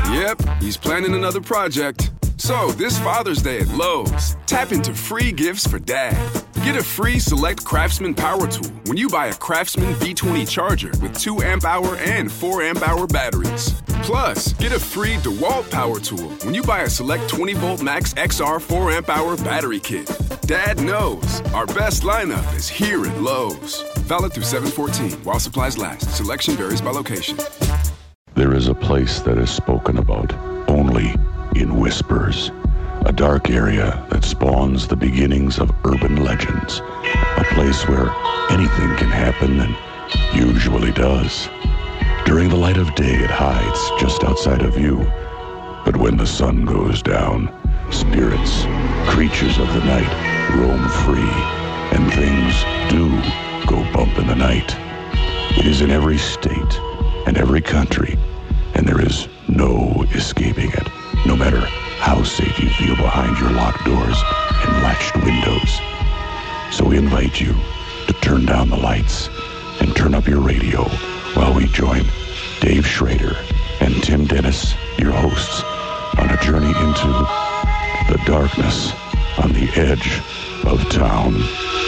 Yep, he's planning another project. So, this Father's Day at Lowe's, tap into free gifts for Dad. Get a free Select Craftsman power tool when you buy a Craftsman V20 charger with 2 amp-hour and 4 amp-hour batteries. Plus, get a free DeWalt power tool when you buy a Select 20-volt Max XR 4 amp-hour battery kit. Dad knows our best lineup is here at Lowe's. Valid through 7/14 while supplies last. Selection varies by location. There is a place that is spoken about only in whispers. A dark area that spawns the beginnings of urban legends. A place where anything can happen and usually does. During the light of day, it hides just outside of view. But when the sun goes down, spirits, creatures of the night, roam free, and things do go bump in the night. It is in every state and every country, and there is no escaping it, no matter how safe you feel behind your locked doors and latched windows. So we invite you to turn down the lights and turn up your radio while we join Dave Schrader and Tim Dennis, your hosts, on a journey into the darkness on the edge of town.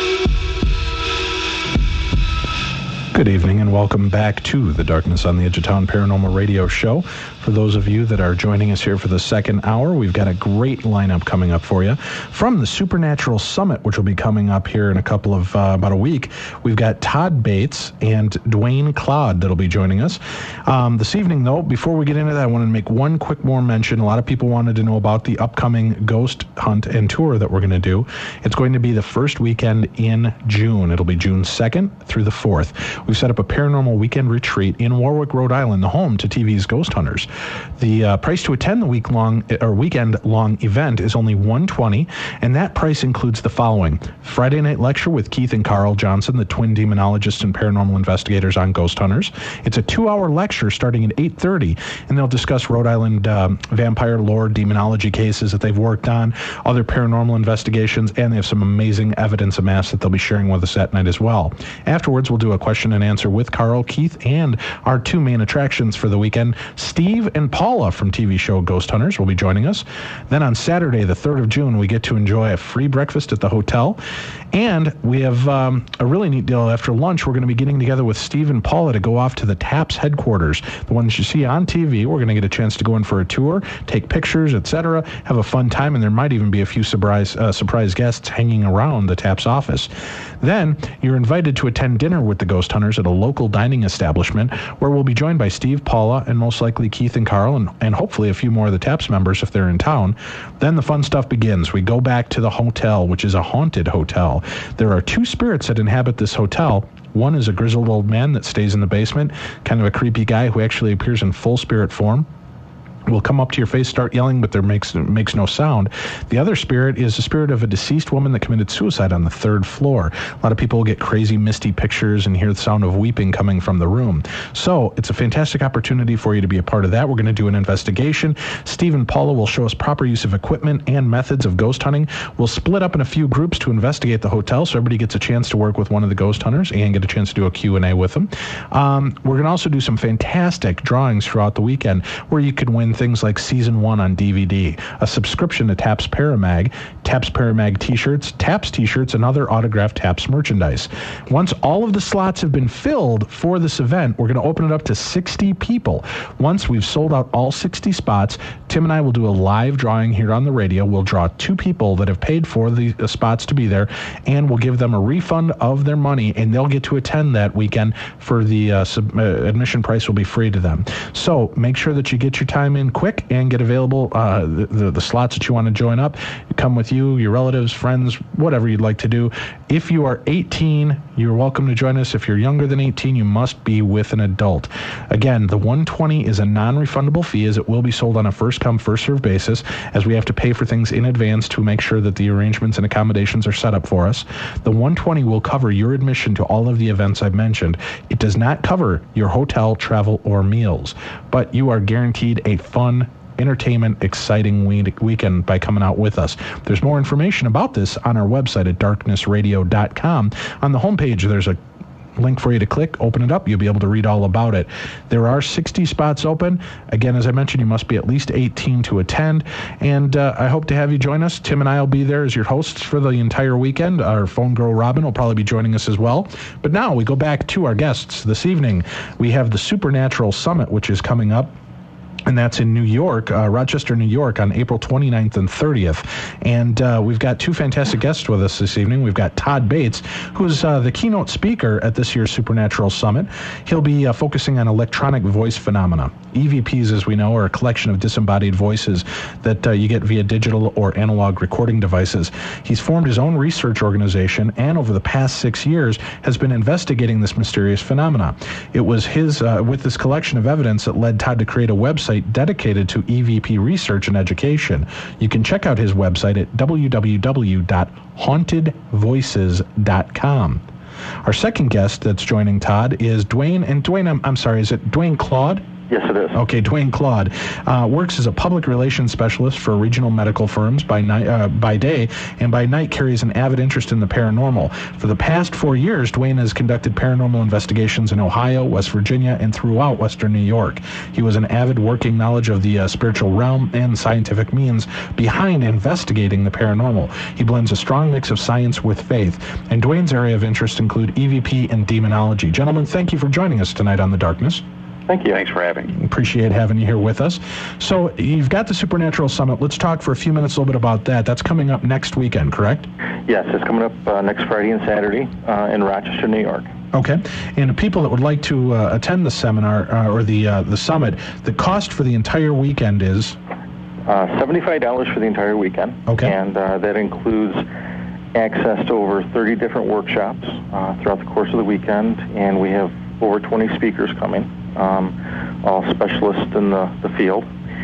Good evening and welcome back to the Darkness on the Edge of Town Paranormal Radio Show. For those of you that are joining us here for the second hour, we've got a great lineup coming up for you. From the Supernatural Summit, which will be coming up here in a couple of, about a week, we've got Todd Bates and Dwayne Cloud that'll be joining us. This evening, though, before we get into that, I want to make one quick more mention. A lot of people wanted to know about the upcoming ghost hunt and tour that we're going to do. It's going to be the first weekend in June. It'll be June 2nd through the 4th. We've set up a paranormal weekend retreat in Warwick, Rhode Island, the home to TV's Ghost Hunters. The price to attend the weekend-long event is only $120, and that price includes the following: Friday night lecture with Keith and Carl Johnson, the twin demonologists and paranormal investigators on Ghost Hunters. It's a 2-hour lecture starting at 8:30, and they'll discuss Rhode Island vampire lore, demonology cases that they've worked on, other paranormal investigations, and they have some amazing evidence amassed that they'll be sharing with us that night as well. Afterwards, we'll do a question and answer with Carl, Keith, and our two main attractions for the weekend, Steve and Paula from TV show Ghost Hunters, will be joining us. Then on Saturday, the 3rd of June, we get to enjoy a free breakfast at the hotel. And we have a really neat deal. After lunch, we're going to be getting together with Steve and Paula to go off to the TAPS headquarters, the ones you see on TV. We're going to get a chance to go in for a tour, take pictures, etc., have a fun time, and there might even be a few surprise guests hanging around the TAPS office. Then you're invited to attend dinner with the Ghost Hunters at a local dining establishment where we'll be joined by Steve, Paula, and most likely Keith and Carl, and hopefully a few more of the TAPS members if they're in town. Then the fun stuff begins. We go back to the hotel, which is a haunted hotel. There are 2 spirits that inhabit this hotel. One is a grizzled old man that stays in the basement, kind of a creepy guy who actually appears in full spirit form. Will come up to your face, start yelling, but there makes no sound. The other spirit is the spirit of a deceased woman that committed suicide on the 3rd floor. A lot of people will get crazy, misty pictures and hear the sound of weeping coming from the room. So it's a fantastic opportunity for you to be a part of that. We're going to do an investigation. Steve and Paula will show us proper use of equipment and methods of ghost hunting. We'll split up in a few groups to investigate the hotel, so everybody gets a chance to work with one of the ghost hunters and get a chance to do a Q&A with them. We're going to also do some fantastic drawings throughout the weekend where you can win things like Season 1 on DVD, a subscription to TAPS Paramag t-shirts, TAPS t-shirts, and other autographed TAPS merchandise. Once all of the slots have been filled for this event, we're going to open it up to 60 people. Once we've sold out all 60 spots, Tim and I will do a live drawing here on the radio. We'll draw 2 people that have paid for the spots to be there, and we'll give them a refund of their money, and they'll get to attend that weekend for the admission price will be free to them. So make sure that you get your time in quick and get available the slots that you want to join up. Come with you, your relatives, friends, whatever you'd like to do. If you are 18, you're welcome to join us. If you're younger than 18, you must be with an adult. Again, the $120 is a non-refundable fee, as it will be sold on a first-come, first-served basis, as we have to pay for things in advance to make sure that the arrangements and accommodations are set up for us. The $120 will cover your admission to all of the events I've mentioned. It does not cover your hotel, travel, or meals, but you are guaranteed a fun, entertainment, exciting weekend by coming out with us. There's more information about this on our website at darknessradio.com. On the homepage, there's a link for you to click. Open it up. You'll be able to read all about it. There are 60 spots open. Again, as I mentioned, you must be at least 18 to attend. And I hope to have you join us. Tim and I will be there as your hosts for the entire weekend. Our phone girl, Robin, will probably be joining us as well. But now we go back to our guests this evening. We have the Supernatural Summit, which is coming up. And that's in New York, Rochester, New York, on April 29th and 30th. And we've got two fantastic guests with us this evening. We've got Todd Bates, who's the keynote speaker at this year's Supernatural Summit. He'll be focusing on electronic voice phenomena. EVPs, as we know, are a collection of disembodied voices that you get via digital or analog recording devices. He's formed his own research organization, and over the past 6 years has been investigating this mysterious phenomena. It was his, with this collection of evidence, that led Todd to create a website dedicated to EVP research and education. You can check out his website at www.hauntedvoices.com. Our second guest that's joining Todd is Dwayne. And Dwayne, I'm sorry, is it Dwayne Claude? Yes, it is. Okay, Dwayne Claude works as a public relations specialist for regional medical firms by day, and by night carries an avid interest in the paranormal. For the past 4 years, Dwayne has conducted paranormal investigations in Ohio, West Virginia, and throughout Western New York. He was an avid working knowledge of the spiritual realm and scientific means behind investigating the paranormal. He blends a strong mix of science with faith, and Dwayne's area of interest include EVP and demonology. Gentlemen, thank you for joining us tonight on The Darkness. Thank you. Thanks for having me. Appreciate having you here with us. So you've got the Supernatural Summit. Let's talk for a few minutes a little bit about that. That's coming up next weekend, correct? Yes, it's coming up next Friday and Saturday in Rochester, New York. Okay. And people that would like to attend the seminar or the summit, the cost for the entire weekend is? $75 for the entire weekend. Okay. And that includes access to over 30 different workshops throughout the course of the weekend, and we have over 20 speakers coming. All specialists in the field,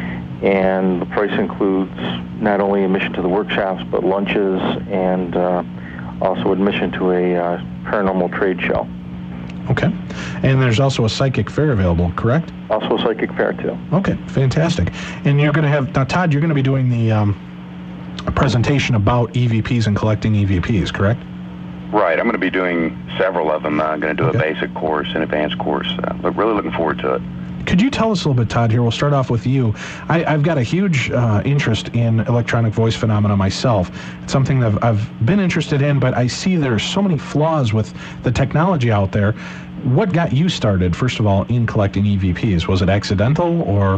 and the price includes not only admission to the workshops but lunches and also admission to a paranormal trade show. Okay. And there's also a psychic fair available, correct? Also a psychic fair too. Okay, fantastic. And you're going to have, now Todd, you're going to be doing the presentation about EVPs and collecting EVPs, correct? Right. I'm going to be doing several of them. I'm going to do a basic course, an advanced course, but really looking forward to it. Could you tell us a little bit, Todd, here? We'll start off with you. I've got a huge interest in electronic voice phenomena myself. It's something that I've been interested in, but I see there's so many flaws with the technology out there. What got you started, first of all, in collecting EVPs? Was it accidental or?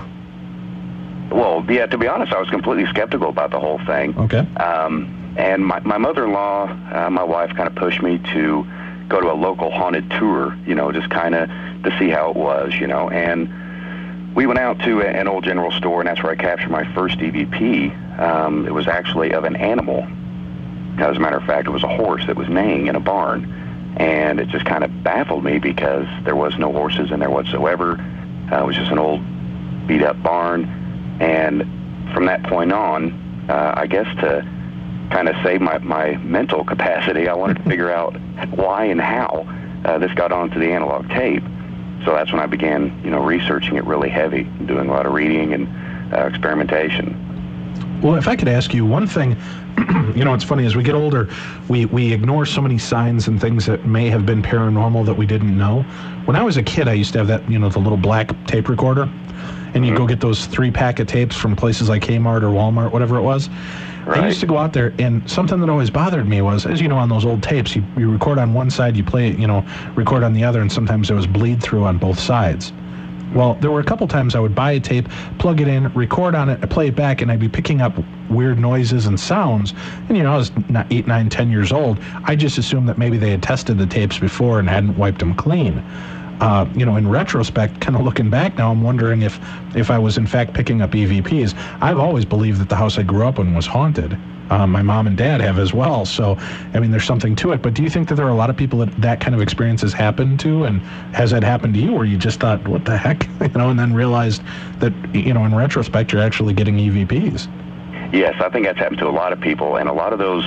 Well, yeah, to be honest, I was completely skeptical about the whole thing. Okay. And my mother-in-law, my wife, kind of pushed me to go to a local haunted tour, just kind of to see how it was, And we went out to an old general store, and that's where I captured my first EVP. It was actually of an animal. As a matter of fact, it was a horse that was neighing in a barn. And it just kind of baffled me because there was no horses in there whatsoever. It was just an old beat-up barn. And from that point on, I guess to kind of save my mental capacity, I wanted to figure out why and how this got onto the analog tape. So that's when I began, researching it really heavy, doing a lot of reading and experimentation. Well, if I could ask you one thing, it's funny, as we get older, we ignore so many signs and things that may have been paranormal that we didn't know. When I was a kid, I used to have that, the little black tape recorder, and you go get those 3-pack of tapes from places like Kmart or Walmart, whatever it was. Right. I used to go out there, and something that always bothered me was, as you know, on those old tapes, you record on one side, you play it, record on the other, and sometimes there was bleed through on both sides. Well, there were a couple times I would buy a tape, plug it in, record on it, play it back, and I'd be picking up weird noises and sounds. And, I was 8, 9, 10 years old. I just assumed that maybe they had tested the tapes before and hadn't wiped them clean. In retrospect, kind of looking back now, I'm wondering if I was in fact picking up EVPs. I've always believed that the house I grew up in was haunted. My mom and dad have as well. So, there's something to it. But do you think that there are a lot of people that kind of experience has happened to? And has that happened to you where you just thought, what the heck? And then realized that, in retrospect, you're actually getting EVPs? Yes, I think that's happened to a lot of people. And a lot of those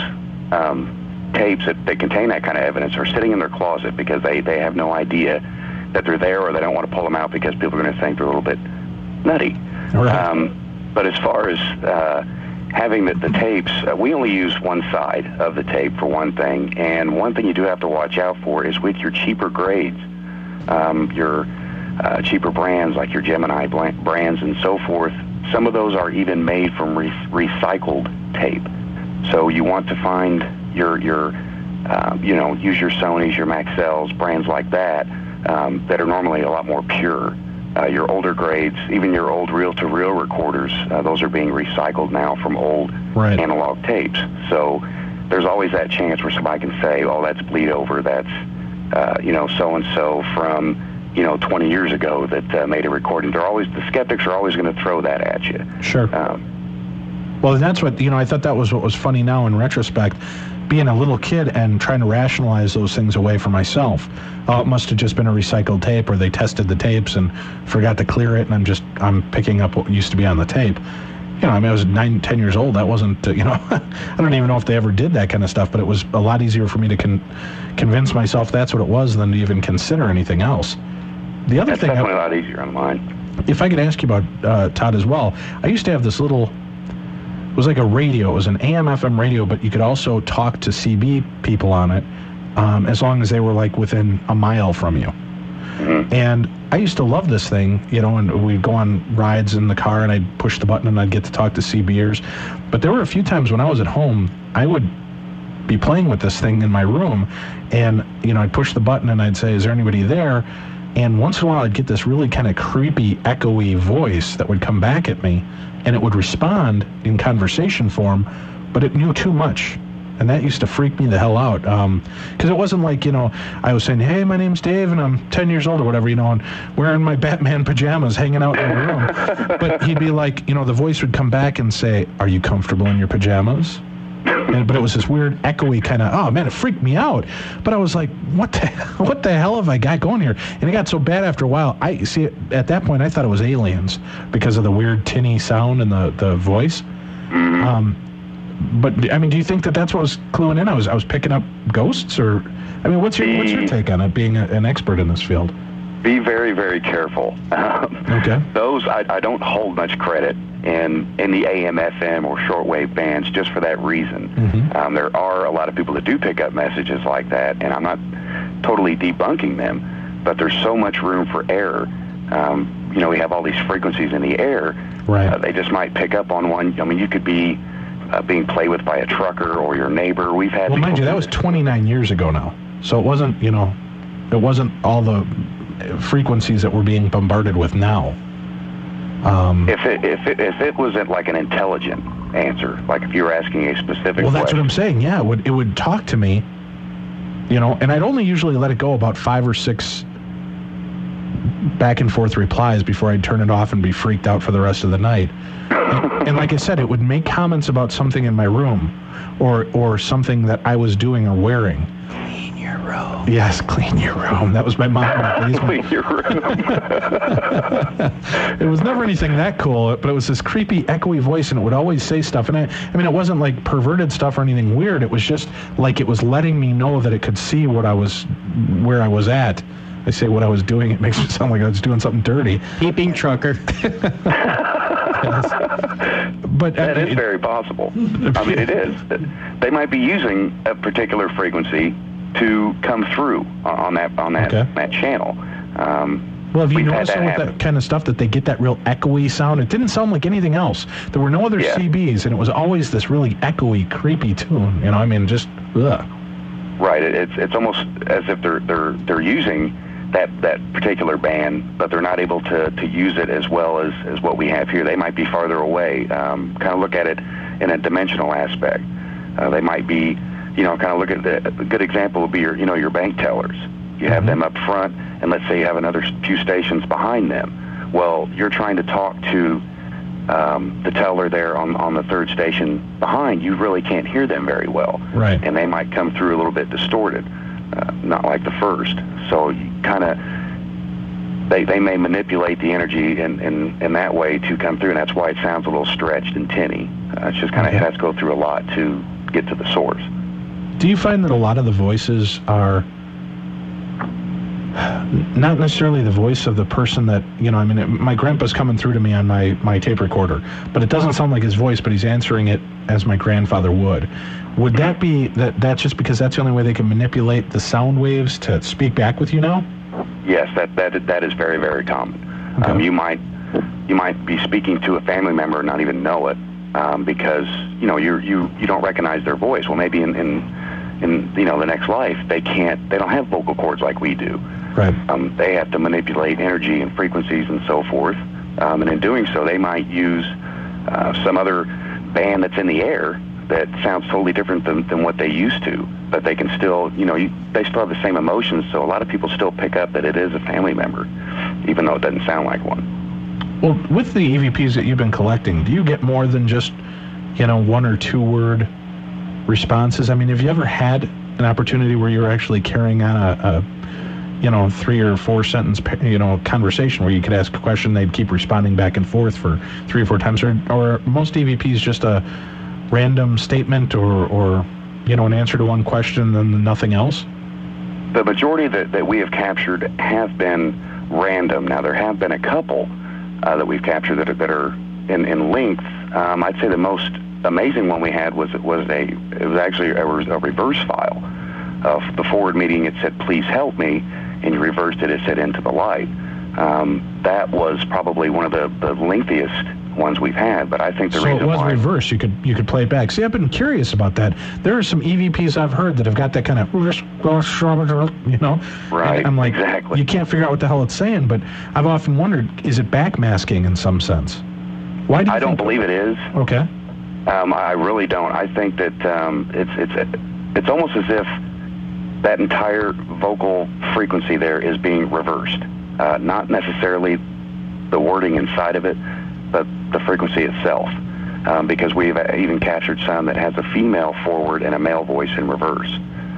tapes that contain that kind of evidence are sitting in their closet because they have no idea that they're there, or they don't want to pull them out because people are going to think they're a little bit nutty. Right. But as far as having the tapes, we only use one side of the tape for one thing, and one thing you do have to watch out for is with your cheaper grades, your cheaper brands like your Gemini brands and so forth, some of those are even made from recycled tape. So you want to find your use your Sonys, your Maxells, brands like that that are normally a lot more pure. Your older grades, even your old reel-to-reel recorders, those are being recycled now from old analog tapes. So there's always that chance where somebody can say, oh, that's bleed over, that's, so-and-so from, 20 years ago that made a recording. The skeptics are always going to throw that at you. Sure. Well, that's what, I thought that was what was funny now in retrospect, being a little kid and trying to rationalize those things away for myself. Oh, it must have just been a recycled tape, or they tested the tapes and forgot to clear it, and I'm picking up what used to be on the tape. I was 9, 10 years old. That wasn't, I don't even know if they ever did that kind of stuff, but it was a lot easier for me to convince myself that's what it was than to even consider anything else. The other thing, definitely a lot easier on mine. If I could ask you about, Todd, as well, I used to have this little, it was like a radio. It was an AM/FM radio, but you could also talk to CB people on it as long as they were like within a mile from you. Mm-hmm. And I used to love this thing, and we'd go on rides in the car and I'd push the button and I'd get to talk to CBers. But there were a few times when I was at home, I would be playing with this thing in my room and, I'd push the button and I'd say, is there anybody there? And once in a while I'd get this really kind of creepy, echoey voice that would come back at me, and it would respond in conversation form, but it knew too much. And that used to freak me the hell out. Because it wasn't like, I was saying, hey, my name's Dave, and I'm 10 years old or whatever, and wearing my Batman pajamas, hanging out in the room. But he'd be like, the voice would come back and say, are you comfortable in your pajamas? But it was this weird, echoey kind of, oh, man, it freaked me out. But I was like, what the hell have I got going here? And it got so bad after a while. At that point, I thought it was aliens because of the weird tinny sound and the voice. But, do you think that that's what was cluing in? I was picking up ghosts? Or, what's your take on it, being an expert in this field? Be very, very careful. Okay. Those, I don't hold much credit in the AM, FM, or shortwave bands just for that reason. Mm-hmm. There are a lot of people that do pick up messages like that, and I'm not totally debunking them, but there's so much room for error. We have all these frequencies in the air. Right. They just might pick up on one. You could be being played with by a trucker or your neighbor. We've had. Well, mind you, that was 29 years ago now, so it wasn't. It wasn't all the frequencies that we're being bombarded with now. If it wasn't like an intelligent answer, like if you were asking a specific question. Well, that's what I'm saying. Yeah, it would talk to me, and I'd only usually let it go about 5 or 6 back and forth replies before I'd turn it off and be freaked out for the rest of the night. And like I said, it would make comments about something in my room or something that I was doing or wearing. Clean your room. Yes, clean your room. That was my mom. Clean your room. It was never anything that cool, but it was this creepy, echoey voice, and it would always say stuff. And it wasn't like perverted stuff or anything weird. It was just like it was letting me know that it could see where I was at. I say what I was doing, it makes it sound like I was doing something dirty. Peeping trucker. Yes. But that is very possible. It is. They might be using a particular frequency to come through on that channel. Well, have you noticed with that kind of stuff that they get that real echoey sound? It didn't sound like anything else. There were no other CBs, and it was always this really echoey, creepy tune. Just ugh. Right. It's almost as if they're using that particular band, but they're not able to use it as well as what we have here. They might be farther away. Kind of look at it in a dimensional aspect. They might be, kind of look at a good example would be your bank tellers. You have them up front, and let's say you have another few stations behind them. Well, you're trying to talk to the teller there on the third station behind. You really can't hear them very well. Right. And they might come through a little bit distorted, not like the first. So you kind of, they may manipulate the energy in that way to come through, and that's why it sounds a little stretched and tinny. It's just kind of has to go through a lot to get to the source. Do you find that a lot of the voices are, Not necessarily the voice of the person that, my grandpa's coming through to me on my tape recorder, but it doesn't sound like his voice, but he's answering it as my grandfather would. Would that be that's just because that's the only way they can manipulate the sound waves to speak back with you now? Yes, that is very, very common. Okay. You might be speaking to a family member and not even know it because you don't recognize their voice. Well, maybe in the next life they don't have vocal cords like we do. Right. They have to manipulate energy and frequencies and so forth, and in doing so, they might use some other band that's in the air that sounds totally different than what they used to. But they can still, they still have the same emotions. So a lot of people still pick up that it is a family member, even though it doesn't sound like one. Well, with the EVPs that you've been collecting, do you get more than just, 1 or 2 word responses? I mean, have you ever had an opportunity where you were actually carrying on a 3 or 4 sentence, conversation where you could ask a question, they'd keep responding back and forth for 3 or 4 times, or most EVPs just a random statement or an answer to one question and then nothing else? The majority that we have captured have been random. Now, there have been a couple that we've captured that are in length. I'd say the most amazing one we had was actually a reverse file. Of the forward meeting, it said, "Please help me," and you reversed it, it said, "Into the light." That was probably one of the lengthiest ones we've had, but I think the reason why... So it was reversed. You could play it back. See, I've been curious about that. There are some EVPs I've heard that have got that kind of, Right, and I'm like, exactly. You can't figure out what the hell it's saying, but I've often wondered, is it backmasking in some sense? Why do you I don't believe it is. Okay. I really don't. I think that it's almost as if that entire vocal frequency there is being reversed. Not necessarily the wording inside of it, but the frequency itself. Because we've even captured some that has a female forward and a male voice in reverse.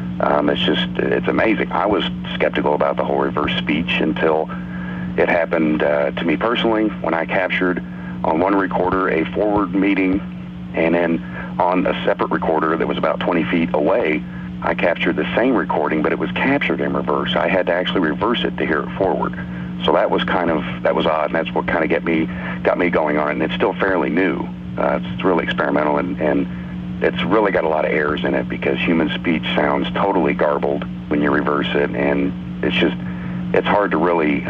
It's amazing. I was skeptical about the whole reverse speech until it happened to me personally when I captured on one recorder a forward meeting, and then on a separate recorder that was about 20 feet away, I captured the same recording, but it was captured in reverse. I had to actually reverse it to hear it forward. So that was odd, and that's what kind of got me going on it. And it's still fairly new. It's really experimental, and it's really got a lot of errors in it because human speech sounds totally garbled when you reverse it, and it's hard to really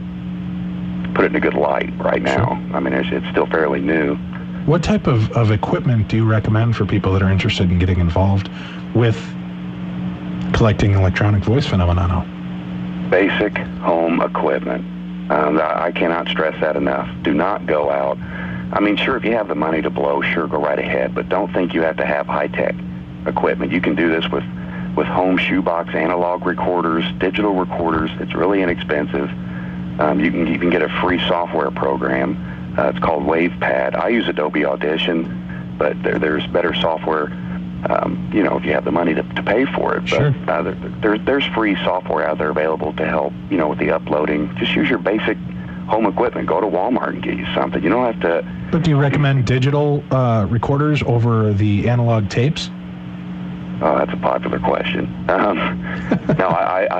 put it in a good light right now. Sure. I mean, it's still fairly new. What type of equipment do you recommend for people that are interested in getting involved with collecting electronic voice phenomena now? Basic home equipment. I cannot stress that enough. Do not go out. I mean, sure, if you have the money to blow, sure, go right ahead, but don't think you have to have high-tech equipment. You can do this with home shoebox analog recorders, digital recorders. It's really inexpensive. You can even get a free software program. It's called WavePad. I use Adobe Audition, but there's better software, if you have the money to pay for it. Sure. But there's free software out there available to help, with the uploading. Just use your basic home equipment. Go to Walmart and get you something. You don't have to... But do you recommend digital recorders over the analog tapes? Oh, that's a popular question. No,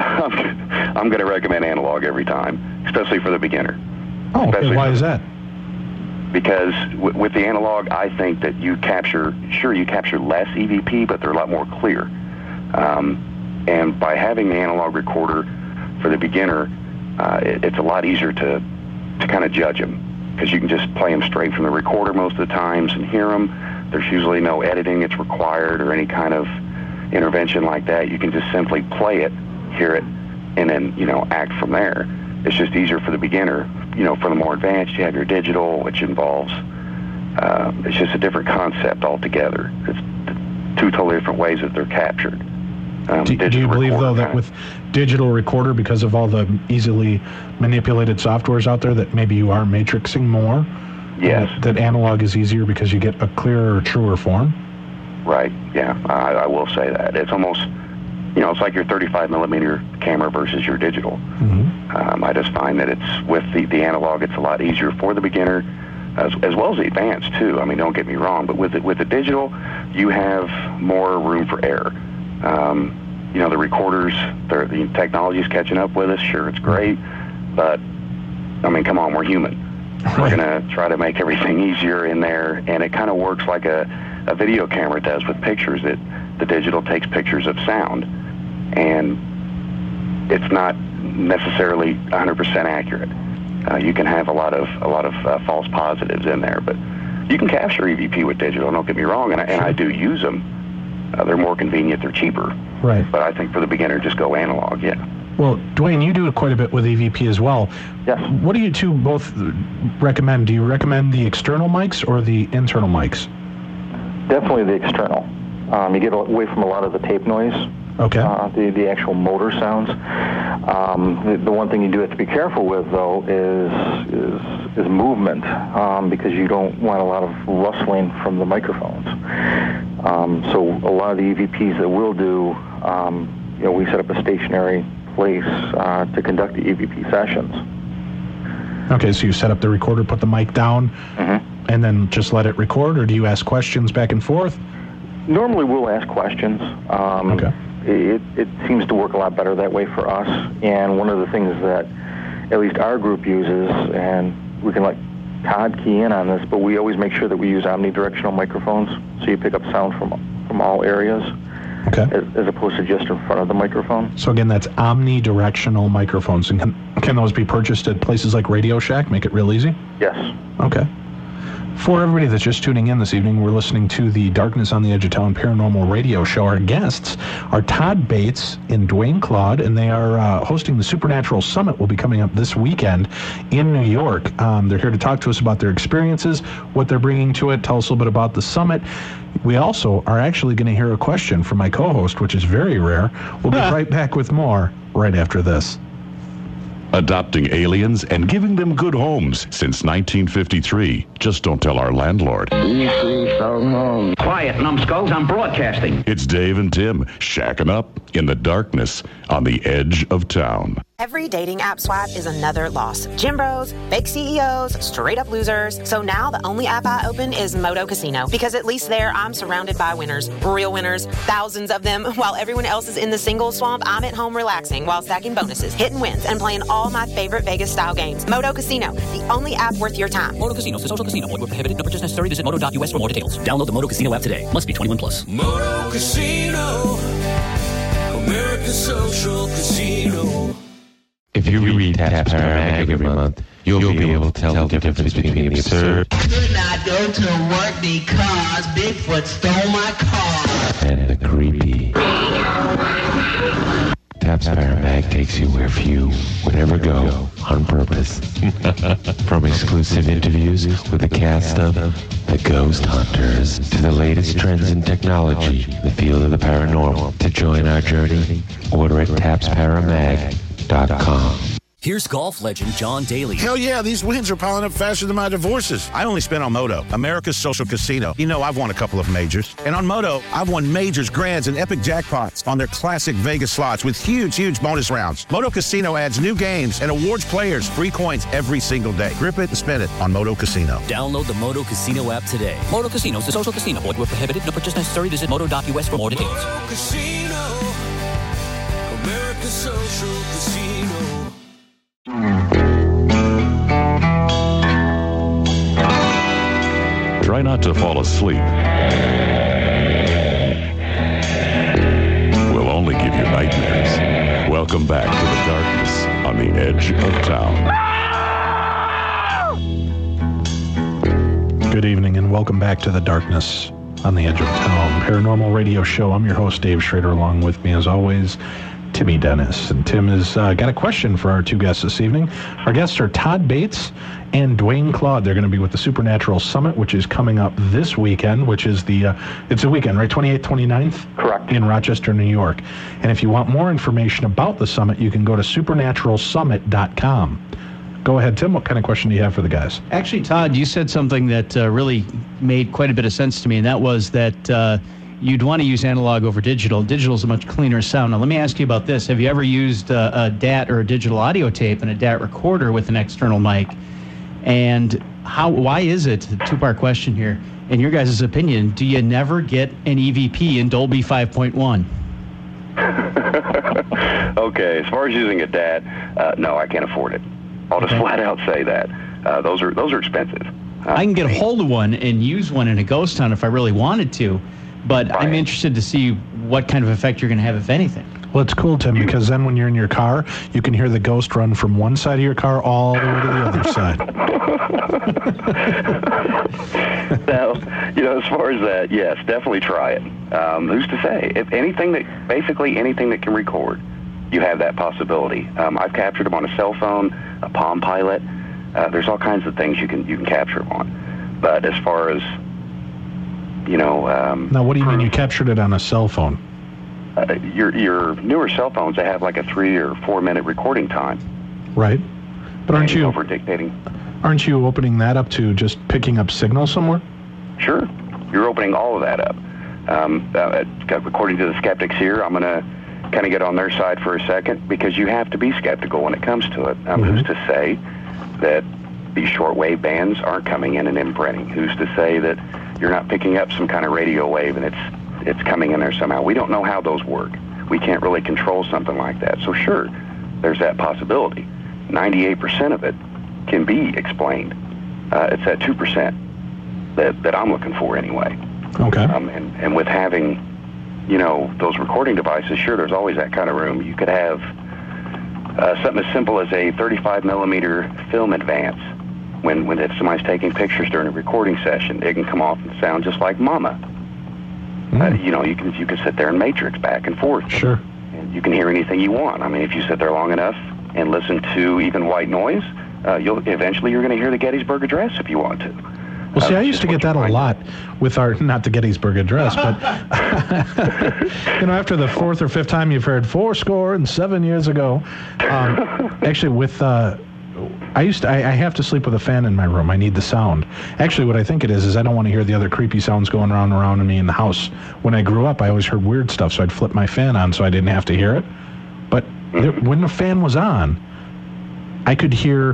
I'm going to recommend analog every time, especially for the beginner. Oh, okay. Why is that? Because with the analog, I think that you capture less EVP, but they're a lot more clear. And by having the analog recorder for the beginner, it's a lot easier to kind of judge them, because you can just play them straight from the recorder most of the times and hear them. There's usually no editing it's required or any kind of intervention like that. You can just simply play it, hear it, and then, act from there. It's just easier for the beginner. For the more advanced, you have your digital, which involves, it's just a different concept altogether. It's 2 totally different ways that they're captured. Do you believe, though, that with digital recorder, because of all the easily manipulated softwares out there, that maybe you are matrixing more? Yes. That analog is easier because you get a clearer, truer form? Right, yeah, I will say that. It's almost, it's like your 35 millimeter camera versus your digital. Mm-hmm. I just find that it's, with the analog, it's a lot easier for the beginner, as well as the advanced, too. I mean, don't get me wrong, but with the digital, you have more room for error. the recorders, the technology's catching up with us. Sure, it's great, but I mean, come on, we're human. We're going to try to make everything easier in there, and it kind of works like a video camera does with pictures. The digital takes pictures of sound, and it's not necessarily 100% accurate. You can have a lot of false positives in there, but you can capture EVP with digital. Don't get me wrong, and I do use them. They're more convenient. They're cheaper. Right. But I think for the beginner, just go analog. Yeah. Well, Dwayne, you do quite a bit with EVP as well. Yes. What do you two both recommend? Do you recommend the external mics or the internal mics? Definitely the external. You get away from a lot of the tape noise. Okay. The actual motor sounds. The one thing you do have to be careful with, though, is movement, because you don't want a lot of rustling from the microphones. So a lot of the EVPs that we'll do, we set up a stationary place to conduct the EVP sessions. Okay, so you set up the recorder, put the mic down, and then just let it record, or do you ask questions back and forth? Normally we'll ask questions. Okay. It seems to work a lot better that way for us, and one of the things that at least our group uses, and we can let Todd key in on this, but we always make sure that we use omnidirectional microphones, so you pick up sound from all areas. Okay. As opposed to just in front of the microphone. So again, that's omnidirectional microphones. And can those be purchased at places like Radio Shack? Make it real easy? Yes. Okay. For everybody that's just tuning in this evening, we're listening to the Darkness on the Edge of Town Paranormal Radio Show. Our guests are Todd Bates and Dwayne Claude, and they are hosting the Supernatural Summit. Will be coming up this weekend in New York. They're here to talk to us about their experiences, what they're bringing to it, tell us a little bit about the summit. We also are actually going to hear a question from my co-host, which is very rare. We'll be right back with more right after this. Adopting aliens and giving them good homes since 1953. Just don't tell our landlord. Quiet, numbskulls, I'm broadcasting. It's Dave and Tim shacking up in the darkness on the edge of town. Every dating app swipe is another loss. Gym bros, fake CEOs, straight up losers. So now the only app I open is Moto Casino, because at least there I'm surrounded by winners, real winners, thousands of them. While everyone else is in the single swamp, I'm at home relaxing while stacking bonuses, hitting wins, and playing all my favorite Vegas-style games. Moto Casino, the only app worth your time. Moto Casino is a social casino. Void where prohibited. No purchase necessary. Visit moto.us for more details. Download the Moto Casino app today. Must be 21 plus. Moto Casino, American Social Casino. If you read Taps Paramag every month, you'll be able to tell the difference between the absurd. Could not go to work because Bigfoot stole my car. And the creepy. Taps Paramag takes you where few would ever go on purpose. From exclusive interviews with the cast of The Ghost Hunters to the latest trends in technology, the field of the paranormal. To join our journey, order at tapsparamag.com. Here's golf legend John Daly. Hell yeah, these wins are piling up faster than my divorces. I only spent on Moto, America's social casino. You know, I've won a couple of majors. And on Moto, I've won majors, grands, and epic jackpots on their classic Vegas slots with huge bonus rounds. Moto Casino adds new games and awards players free coins every single day. Grip it and spin it on Moto Casino. Download the Moto Casino app today. Moto Casino is a social casino. Void where prohibited. No purchase necessary. Visit moto.us for more details. Moto Casino, America's social casino. Try not to fall asleep. We'll only give you nightmares. Welcome back to the darkness on the edge of town. Good evening and welcome back to the darkness on the edge of town Paranormal Radio Show. I'm your host, Dave Schrader. Along with me, as always, Timmy Dennis. And Tim has got a question for our two guests this evening. Our guests are Todd Bates and Dwayne Claude. They're going to be with the Supernatural Summit, which is coming up this weekend, which is it's a weekend, right? 28th, 29th? Correct. In Rochester, New York. And if you want more information about the summit, you can go to supernaturalsummit.com. Go ahead, Tim. What kind of question do you have for the guys? Actually, Todd, you said something that really made quite a bit of sense to me, and that was that you'd want to use analog over digital. Digital is a much cleaner sound. Now, let me ask you about this. Have you ever used a DAT or a digital audio tape and a DAT recorder with an external mic? And why is it, two-part question here, in your guys' opinion, do you never get an EVP in Dolby 5.1? Okay, as far as using a DAT, no, I can't afford it. I'll just flat out say that. Those are expensive. I can get a hold of one and use one in a ghost hunt if I really wanted to, but I'm interested to see what kind of effect you're going to have, if anything. Well, it's cool, Tim, because then when you're in your car, you can hear the ghost run from one side of your car all the way to the other side. Now, as far as that, yes, definitely try it. Who's to say? If anything that can record, you have that possibility. I've captured them on a cell phone, a Palm Pilot. There's all kinds of things you can capture them on. But as far as, now, what do you mean you captured it on a cell phone? Your newer cell phones, they have like a 3 or 4 minute recording time. Right. But aren't you over dictating? Aren't you opening that up to just picking up signal somewhere? Sure. You're opening all of that up. According to the skeptics here, I'm going to kind of get on their side for a second, because you have to be skeptical when it comes to it. Who's to say that these shortwave bands aren't coming in and imprinting? Who's to say that you're not picking up some kind of radio wave and it's coming in there somehow? We don't know how those work. We can't really control something like that. So sure, there's that possibility. 98% of it can be explained. It's that 2% that I'm looking for anyway. Okay. And with having, those recording devices, sure, there's always that kind of room. You could have something as simple as a 35 millimeter film advance. When if somebody's taking pictures during a recording session, it can come off and sound just like Mama. You can sit there and matrix back and forth. Sure. And you can hear anything you want. I mean, if you sit there long enough and listen to even white noise, you're going to hear the Gettysburg Address if you want to. Well, see, I used to get that a lot with not the Gettysburg Address, but after the fourth or fifth time you've heard 77 years ago, actually with I have to sleep with a fan in my room. I need the sound. Actually, what I think it is I don't want to hear the other creepy sounds going around me in the house. When I grew up, I always heard weird stuff, so I'd flip my fan on so I didn't have to hear it. But when the fan was on, I could hear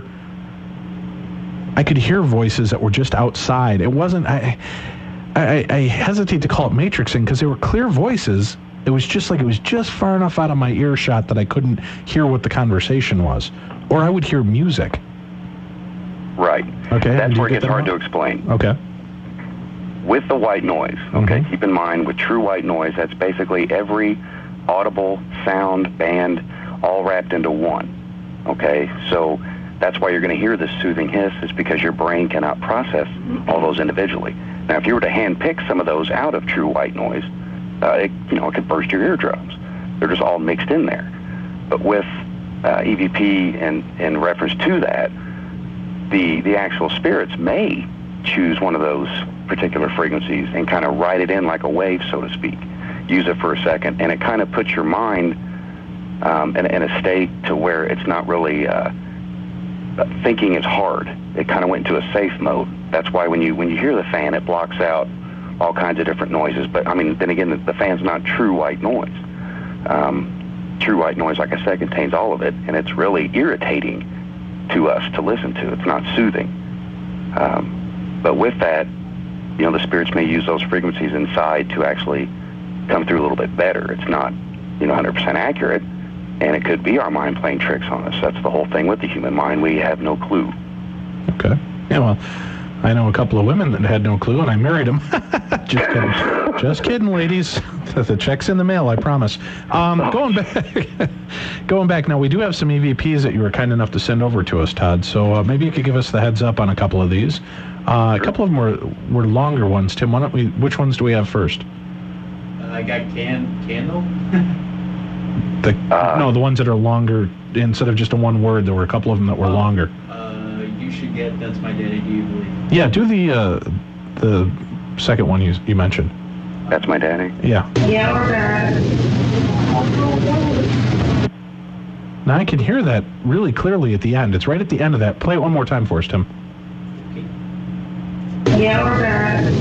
voices that were just outside. It wasn't. I hesitate to call it matrixing because they were clear voices. It was just like it was just far enough out of my earshot that I couldn't hear what the conversation was, or I would hear music. Right. Okay. That's where it gets hard to explain. Okay. With the white noise, okay, keep in mind, with true white noise, that's basically every audible sound band all wrapped into one. Okay, so that's why you're going to hear this soothing hiss, is because your brain cannot process all those individually. Now, if you were to handpick some of those out of true white noise, it could burst your eardrums. They're just all mixed in there. But with EVP and in reference to that, the actual spirits may choose one of those particular frequencies and kind of ride it in like a wave, so to speak. Use it for a second, and it kind of puts your mind in a state to where it's not really thinking is hard. It kind of went into a safe mode. That's why when you hear the fan, it blocks out all kinds of different noises. But I mean, then again, the fan's not true white noise. True white noise, like I said, contains all of it, and it's really irritating to us to listen to. It's not soothing. But with that, the spirits may use those frequencies inside to actually come through a little bit better. It's not, 100% accurate, and it could be our mind playing tricks on us. That's the whole thing with the human mind. We have no clue. Okay. Yeah, well, I know a couple of women that had no clue, and I married them. Just kidding. Just kidding, ladies. The check's in the mail, I promise. Going back, now we do have some EVPs that you were kind enough to send over to us, Todd. So maybe you could give us the heads up on a couple of these. A couple of them were longer ones. Tim, which ones do we have first? I got Candle. The ones that are longer. Instead of just a one word, there were a couple of them that were longer. You should get That's My Daddy, Do You Believe? Yeah, do the second one you mentioned. That's My Daddy? Yeah. Yeah, we're back. Now I can hear that really clearly at the end. It's right at the end of that. Play it one more time for us, Tim. Yeah, we're back.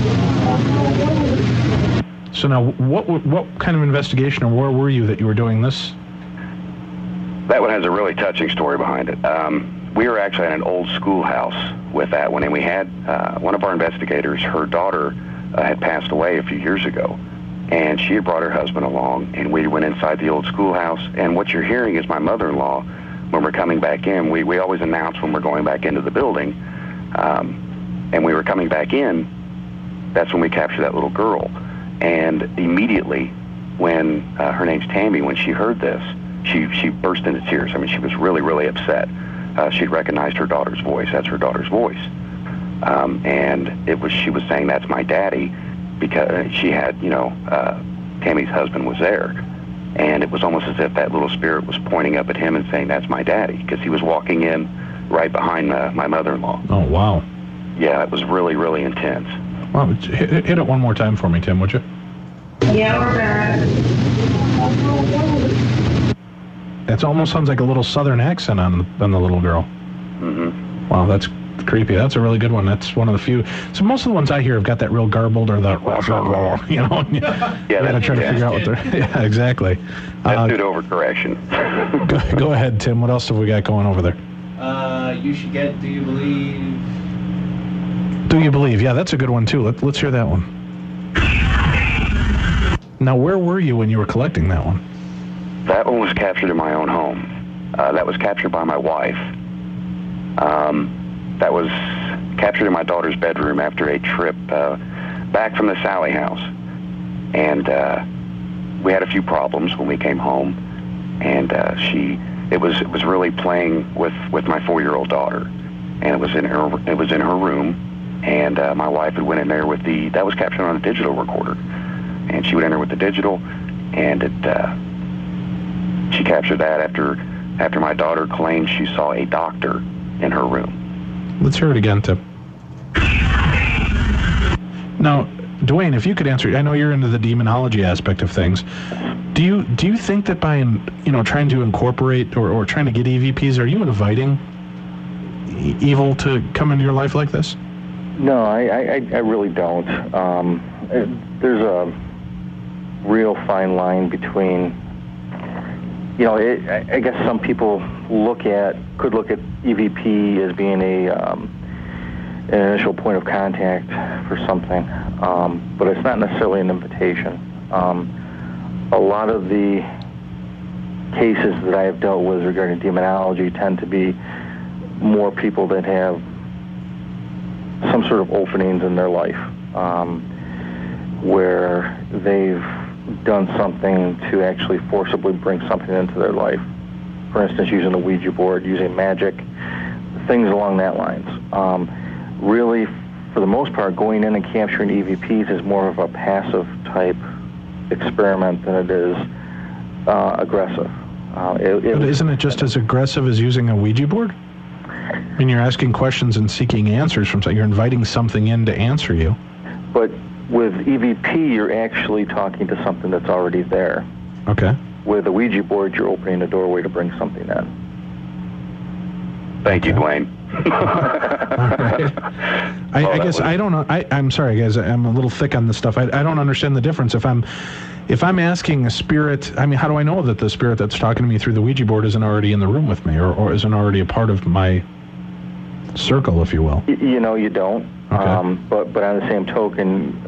So now, what kind of investigation, or where were you that you were doing this? That one has a really touching story behind it. We were actually at an old schoolhouse with that one, and we had one of our investigators, her daughter had passed away a few years ago, and she had brought her husband along, and we went inside the old schoolhouse. And what you're hearing is my mother-in-law, when we're coming back in, we always announce when we're going back into the building, and we were coming back in, that's when we captured that little girl. And immediately, when her name's Tammy, when she heard this, she burst into tears. I mean, she was really, really upset. She'd recognized her daughter's voice. That's her daughter's voice. And she was saying, that's my daddy, because she had, Tammy's husband was there. And it was almost as if that little spirit was pointing up at him and saying, that's my daddy, because he was walking in right behind my mother-in-law. Oh, wow. Yeah, it was really, really intense. Well, hit it one more time for me, Tim, would you? Yeah, we're back. It almost sounds like a little southern accent on the little girl. Mm-hmm. Wow, that's creepy. That's a really good one. That's one of the few. So most of the ones I hear have got that real garbled or the, you gotta try to figure out what they're. Yeah, exactly. That's due to overcorrection. Go ahead, Tim. What else have we got going over there? You should get Do You Believe? Do You Believe? Yeah, that's a good one too. Let's hear that one. Now, where were you when you were collecting that one? That one was captured in my own home. That was captured by my wife. That was captured in my daughter's bedroom after a trip back from the Sally house. And we had a few problems when we came home. And it was really playing with my 4-year-old daughter. And it was in her room. And my wife had went in there with that was captured on a digital recorder. And she went in there with the digital, and she captured that after my daughter claimed she saw a doctor in her room. Let's hear it again, Tim. Now, Dwayne, if you could answer, I know you're into the demonology aspect of things. Do you think that by trying to incorporate or trying to get EVPs, are you inviting evil to come into your life like this? No, I really don't. There's a real fine line between, I guess some people could look at EVP as being an initial point of contact for something, but it's not necessarily an invitation. A lot of the cases that I have dealt with regarding demonology tend to be more people that have some sort of openings in their life, where they've done something to actually forcibly bring something into their life. For instance, using a Ouija board, using magic, things along that lines. Really, for the most part, going in and capturing EVPs is more of a passive type experiment than it is aggressive. But isn't it just as aggressive as using a Ouija board? I mean, you're asking questions and seeking answers from something. You're inviting something in to answer you. But with EVP, you're actually talking to something that's already there. Okay. With a Ouija board, you're opening a doorway to bring something in. Thank you, Dwayne. I guess I don't know. I'm sorry, guys. I'm a little thick on this stuff. I don't understand the difference. If I'm asking a spirit, I mean, how do I know that the spirit that's talking to me through the Ouija board isn't already in the room with me, or isn't already a part of my circle, if you will? You don't. Okay. But on the same token,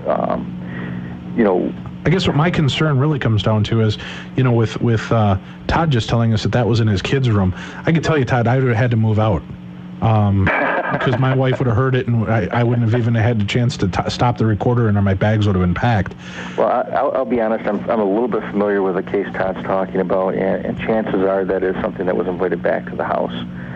I guess what my concern really comes down to is, with Todd just telling us that was in his kid's room. I could tell you, Todd, I would have had to move out. Because my wife would have heard it, and I wouldn't have even had the chance to stop the recorder, and my bags would have been packed. Well, I'll be honest. I'm a little bit familiar with the case Todd's talking about, and chances are that is something that was invited back to the house.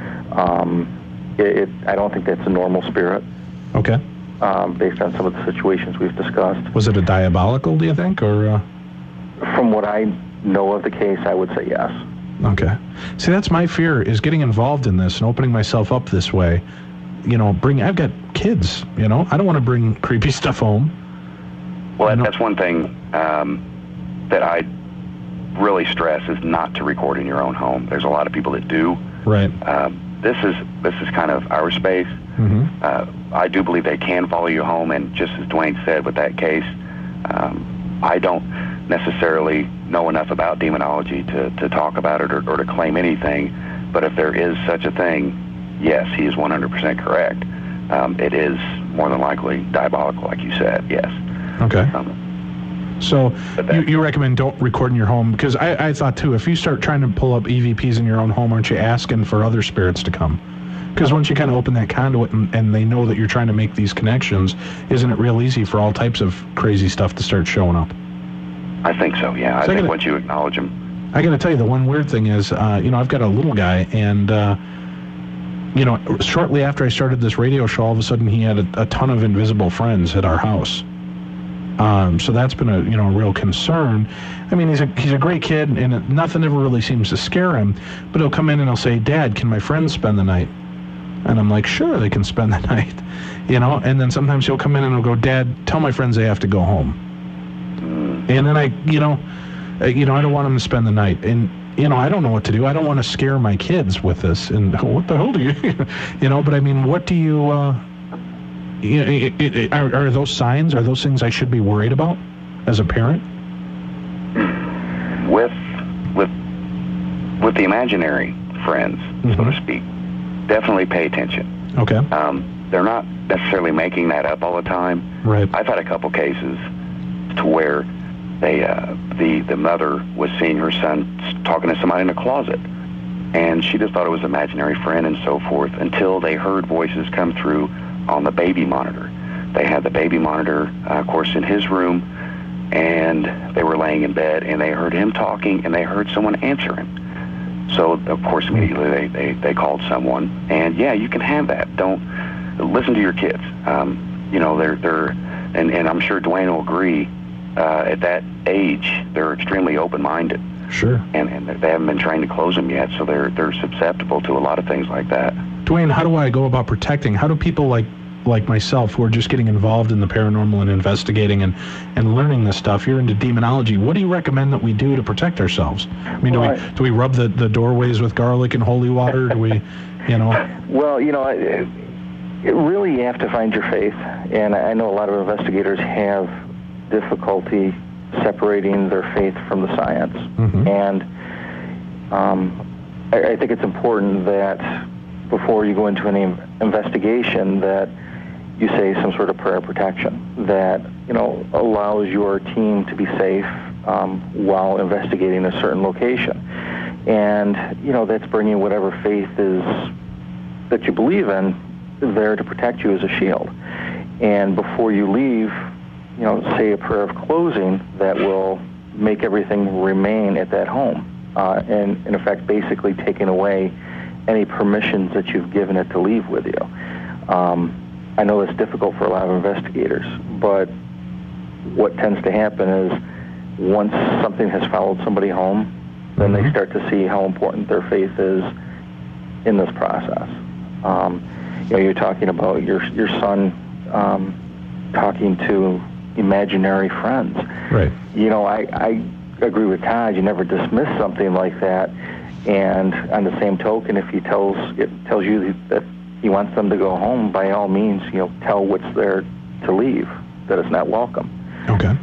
I don't think that's a normal spirit. Okay. Based on some of the situations we've discussed. Was it a diabolical, do you think, or? From what I know of the case, I would say yes. Okay. See, that's my fear, is getting involved in this and opening myself up this way. I've got kids, I don't want to bring creepy stuff home. Well, that's one thing that I really stress is not to record in your own home. There's a lot of people that do. Right. This is kind of our space. Mm-hmm. I do believe they can follow you home, and just as Dwayne said with that case, I don't necessarily know enough about demonology to talk about it or to claim anything, but if there is such a thing, yes, he is 100% correct. It is more than likely diabolical, like you said, yes. Okay. So you recommend don't record in your home, because I thought too, if you start trying to pull up EVPs in your own home, aren't you asking for other spirits to come? Because once you kind of open that conduit and they know that you're trying to make these connections, isn't it real easy for all types of crazy stuff to start showing up? I think so, yeah. I think once you acknowledge them. I got to tell you, the one weird thing is, I've got a little guy, and, shortly after I started this radio show, all of a sudden he had a ton of invisible friends at our house. So that's been a real concern. I mean, he's a great kid, and nothing ever really seems to scare him. But he'll come in and he'll say, "Dad, can my friends spend the night?" And I'm like, "Sure, they can spend the night." And then sometimes he'll come in and he'll go, "Dad, tell my friends they have to go home." And then I don't want them to spend the night, and I don't know what to do. I don't want to scare my kids with this. And what the hell do you, But I mean, what do you? Are those signs? Are those things I should be worried about as a parent? With the imaginary friends, so to speak, definitely pay attention. Okay. They're not necessarily making that up all the time. Right. I've had a couple cases to where the mother was seeing her son talking to somebody in a closet, and she just thought it was an imaginary friend and so forth, until they heard voices come through on the baby monitor. They had the baby monitor, of course, in his room, and they were laying in bed, and they heard him talking, and they heard someone answer him. So, of course, immediately they called someone, and yeah, you can have that. Don't listen to your kids. They're and I'm sure Dwayne will agree. At that age, they're extremely open-minded. Sure. And they haven't been trained to close them yet, so they're susceptible to a lot of things like that. Dwayne, how do I go about protecting? How do people like myself, who are just getting involved in the paranormal and investigating and learning this stuff, you're into demonology, what do you recommend that we do to protect ourselves? I mean, do we rub the doorways with garlic and holy water? Do we, Well, really you have to find your faith, and I know a lot of investigators have difficulty separating their faith from the science. Mm-hmm. And I think it's important that before you go into any investigation that you say some sort of prayer of protection that, allows your team to be safe while investigating a certain location. And, that's bringing whatever faith is that you believe in there to protect you as a shield. And before you leave, say a prayer of closing that will make everything remain at that home, and in effect basically taking away any permissions that you've given it to leave with you. I know it's difficult for a lot of investigators, but what tends to happen is once something has followed somebody home, then they start to see how important their faith is in this process. You're talking about your son talking to imaginary friends. Right. I agree with Todd. You never dismiss something like that. And on the same token, if it tells you that he wants them to go home, by all means, tell what's there to leave, that it's not welcome. Okay.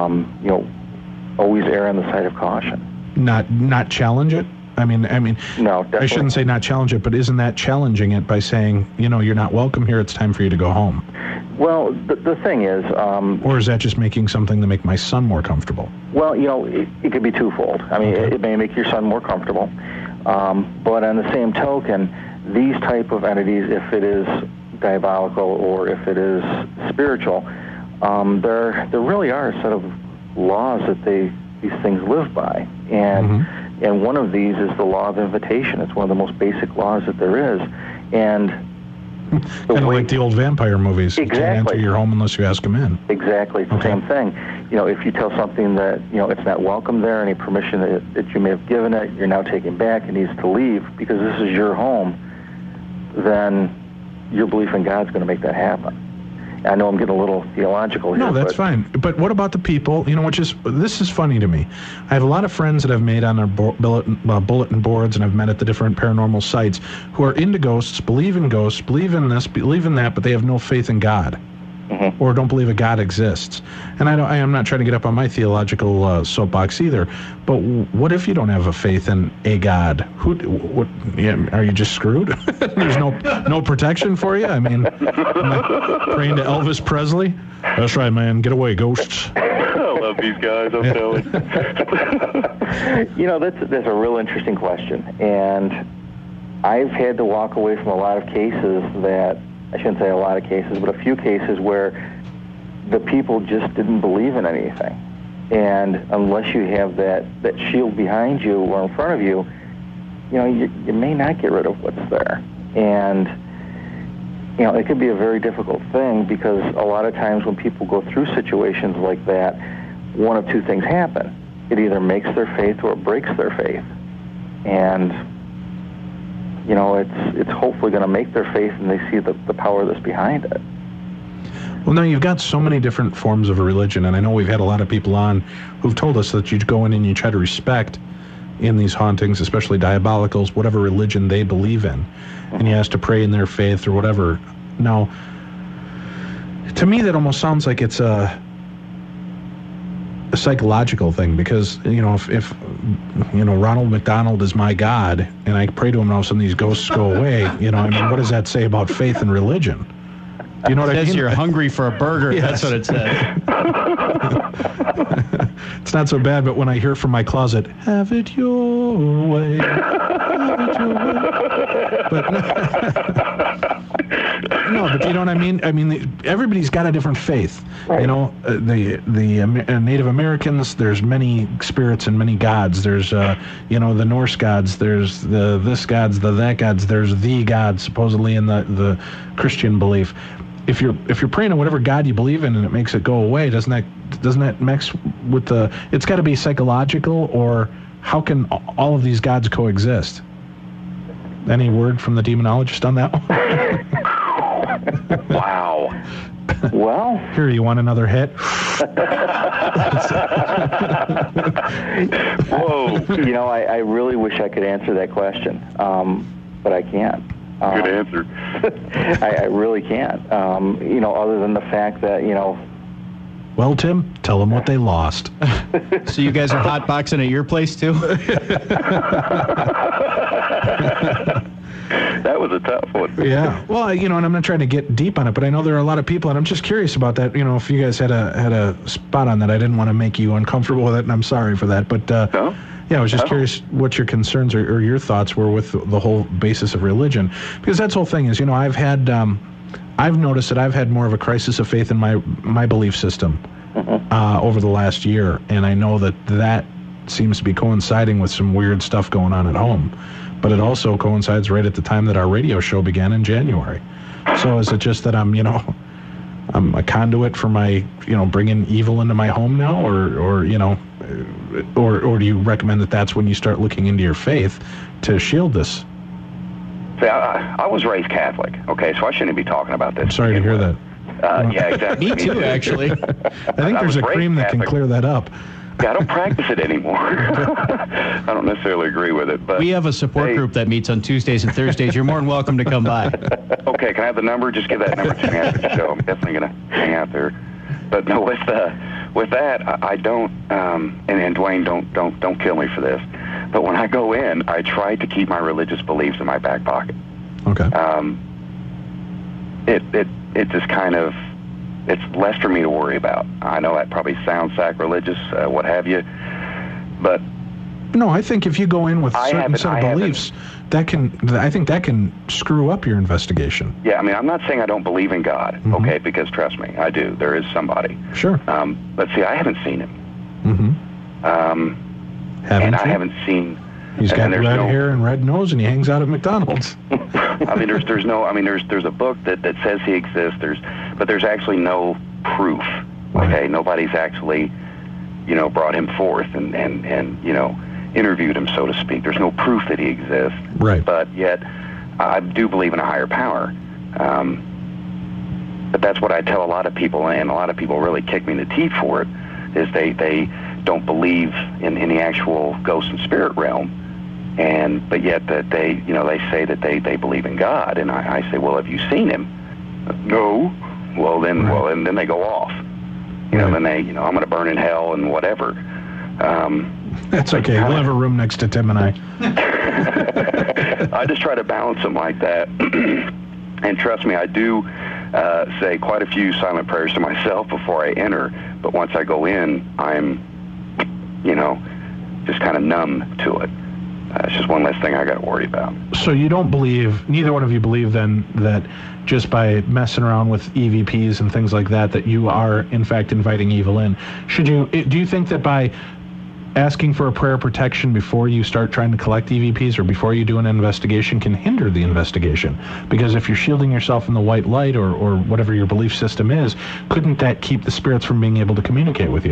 Always err on the side of caution. Not challenge it? I mean, no, definitely. I shouldn't say not challenge it, but isn't that challenging it by saying, you're not welcome here, it's time for you to go home? Well, the thing is... or is that just making something to make my son more comfortable? Well, it could be twofold. I mean, It may make your son more comfortable, but on the same token, these type of entities, if it is diabolical or if it is spiritual, there really are a set of laws that these things live by. And and one of these is the law of invitation. It's one of the most basic laws that there is. And kind of like the old vampire movies. Exactly. You can't enter your home unless you ask them in. Exactly. It's the same thing. If you tell something that, it's not welcome there, any permission that you may have given it, you're now taking back, it needs to leave because this is your home, then your belief in God's going to make that happen. I know I'm getting a little theological here. No, that's fine. But what about the people, this is funny to me. I have a lot of friends that I've made on their bulletin boards, and I've met at the different paranormal sites, who are into ghosts, believe in this, believe in that, but they have no faith in God. Mm-hmm. Or don't believe a God exists. And I am not trying to get up on my theological soapbox either, but what if you don't have a faith in a God? Are you just screwed? There's no protection for you? I mean, am I praying to Elvis Presley? That's right, man. Get away, ghosts. I love these guys, I'm telling you. That's a real interesting question. And I've had to walk away from a lot of cases that, I shouldn't say a lot of cases, but a few cases where the people just didn't believe in anything. And unless you have that shield behind you or in front of you, you may not get rid of what's there. And, it could be a very difficult thing because a lot of times when people go through situations like that, one of two things happen. It either makes their faith or it breaks their faith. And, it's hopefully going to make their faith and they see the power that's behind it. Well, now you've got so many different forms of religion, and I know we've had a lot of people on who've told us that you go in and you try to respect in these hauntings, especially diabolicals, whatever religion they believe in, and you ask to pray in their faith or whatever. Now, to me, that almost sounds like it's a psychological thing, because if Ronald McDonald is my God and I pray to him and all of a sudden these ghosts go away, what does that say about faith and religion? You know what I mean? It says you're hungry for a burger. Yes. That's what it says. It's not so bad, but when I hear from my closet, have it your way, have it your way. But but you know what I mean? I mean, everybody's got a different faith. Right. The Native Americans, there's many spirits and many gods. There's, the Norse gods. There's this gods, that gods. There's the God, supposedly, in the Christian belief. If you're praying to whatever God you believe in and it makes it go away, doesn't that mix with the? It's got to be psychological, or how can all of these gods coexist? Any word from the demonologist on that one? Wow. Well, here, you want another hit? Whoa. I really wish I could answer that question, but I can't. Good answer. I really can't. Other than the fact that, Well, Tim, tell them what they lost. So you guys are hotboxing at your place, too? That was a tough one. Yeah. Well, and I'm not trying to get deep on it, but I know there are a lot of people, and I'm just curious about that. If you guys had a spot on that, I didn't want to make you uncomfortable with it, and I'm sorry for that. But no? Yeah, I was just curious what your concerns or your thoughts were with the whole basis of religion, because that's the whole thing is, I've noticed that I've had more of a crisis of faith in my belief system over the last year, and I know that seems to be coinciding with some weird stuff going on at home, but it also coincides right at the time that our radio show began in January. So is it just that I'm a conduit for my, bringing evil into my home now, or do you recommend that that's when you start looking into your faith to shield this? See, I was raised Catholic, okay, so I shouldn't be talking about this. I'm sorry to hear that. Yeah, exactly. Me too, actually. I think there's a cream that can clear that up. Yeah, I don't practice it anymore. I don't necessarily agree with it. But we have a support group that meets on Tuesdays and Thursdays. You're more than welcome to come by. Okay, can I have the number? Just give that number to me after the show. I'm definitely going to hang out there. But no, with that, I don't, and Dwayne, don't kill me for this, but when I go in, I try to keep my religious beliefs in my back pocket. Okay. It just kind of, it's less for me to worry about. I know that probably sounds sacrilegious, what have you, but... No, I think if you go in with a certain set of beliefs, I think that can screw up your investigation. Yeah, I mean, I'm not saying I don't believe in God, okay, because trust me, I do. There is somebody. Sure. But see, I haven't seen him. Haven't I haven't seen... He's got red hair and red nose, and he hangs out at McDonald's. I mean, there's a book that says he exists. But there's actually no proof. Okay, nobody's actually, brought him forth and interviewed him, so to speak. There's no proof that he exists. Right. But yet, I do believe in a higher power. But that's what I tell a lot of people, and a lot of people really kick me in the teeth for it. Is they don't believe in the actual ghost and spirit realm. But yet that they say that they believe in God, and I say, well, have you seen him? No. Well, then they go off. Then they, I'm going to burn in hell and whatever. That's okay. We'll have a room next to Tim and I. I just try to balance them like that, and trust me, I do say quite a few silent prayers to myself before I enter. But once I go in, I'm, just kind of numb to it. It's just one less thing I got to worry about. So you don't believe, neither one of you believe then, that just by messing around with EVPs and things like that you are, in fact, inviting evil in? Do you think that by asking for a prayer of protection before you start trying to collect EVPs or before you do an investigation can hinder the investigation? Because if you're shielding yourself in the white light or whatever your belief system is, couldn't that keep the spirits from being able to communicate with you?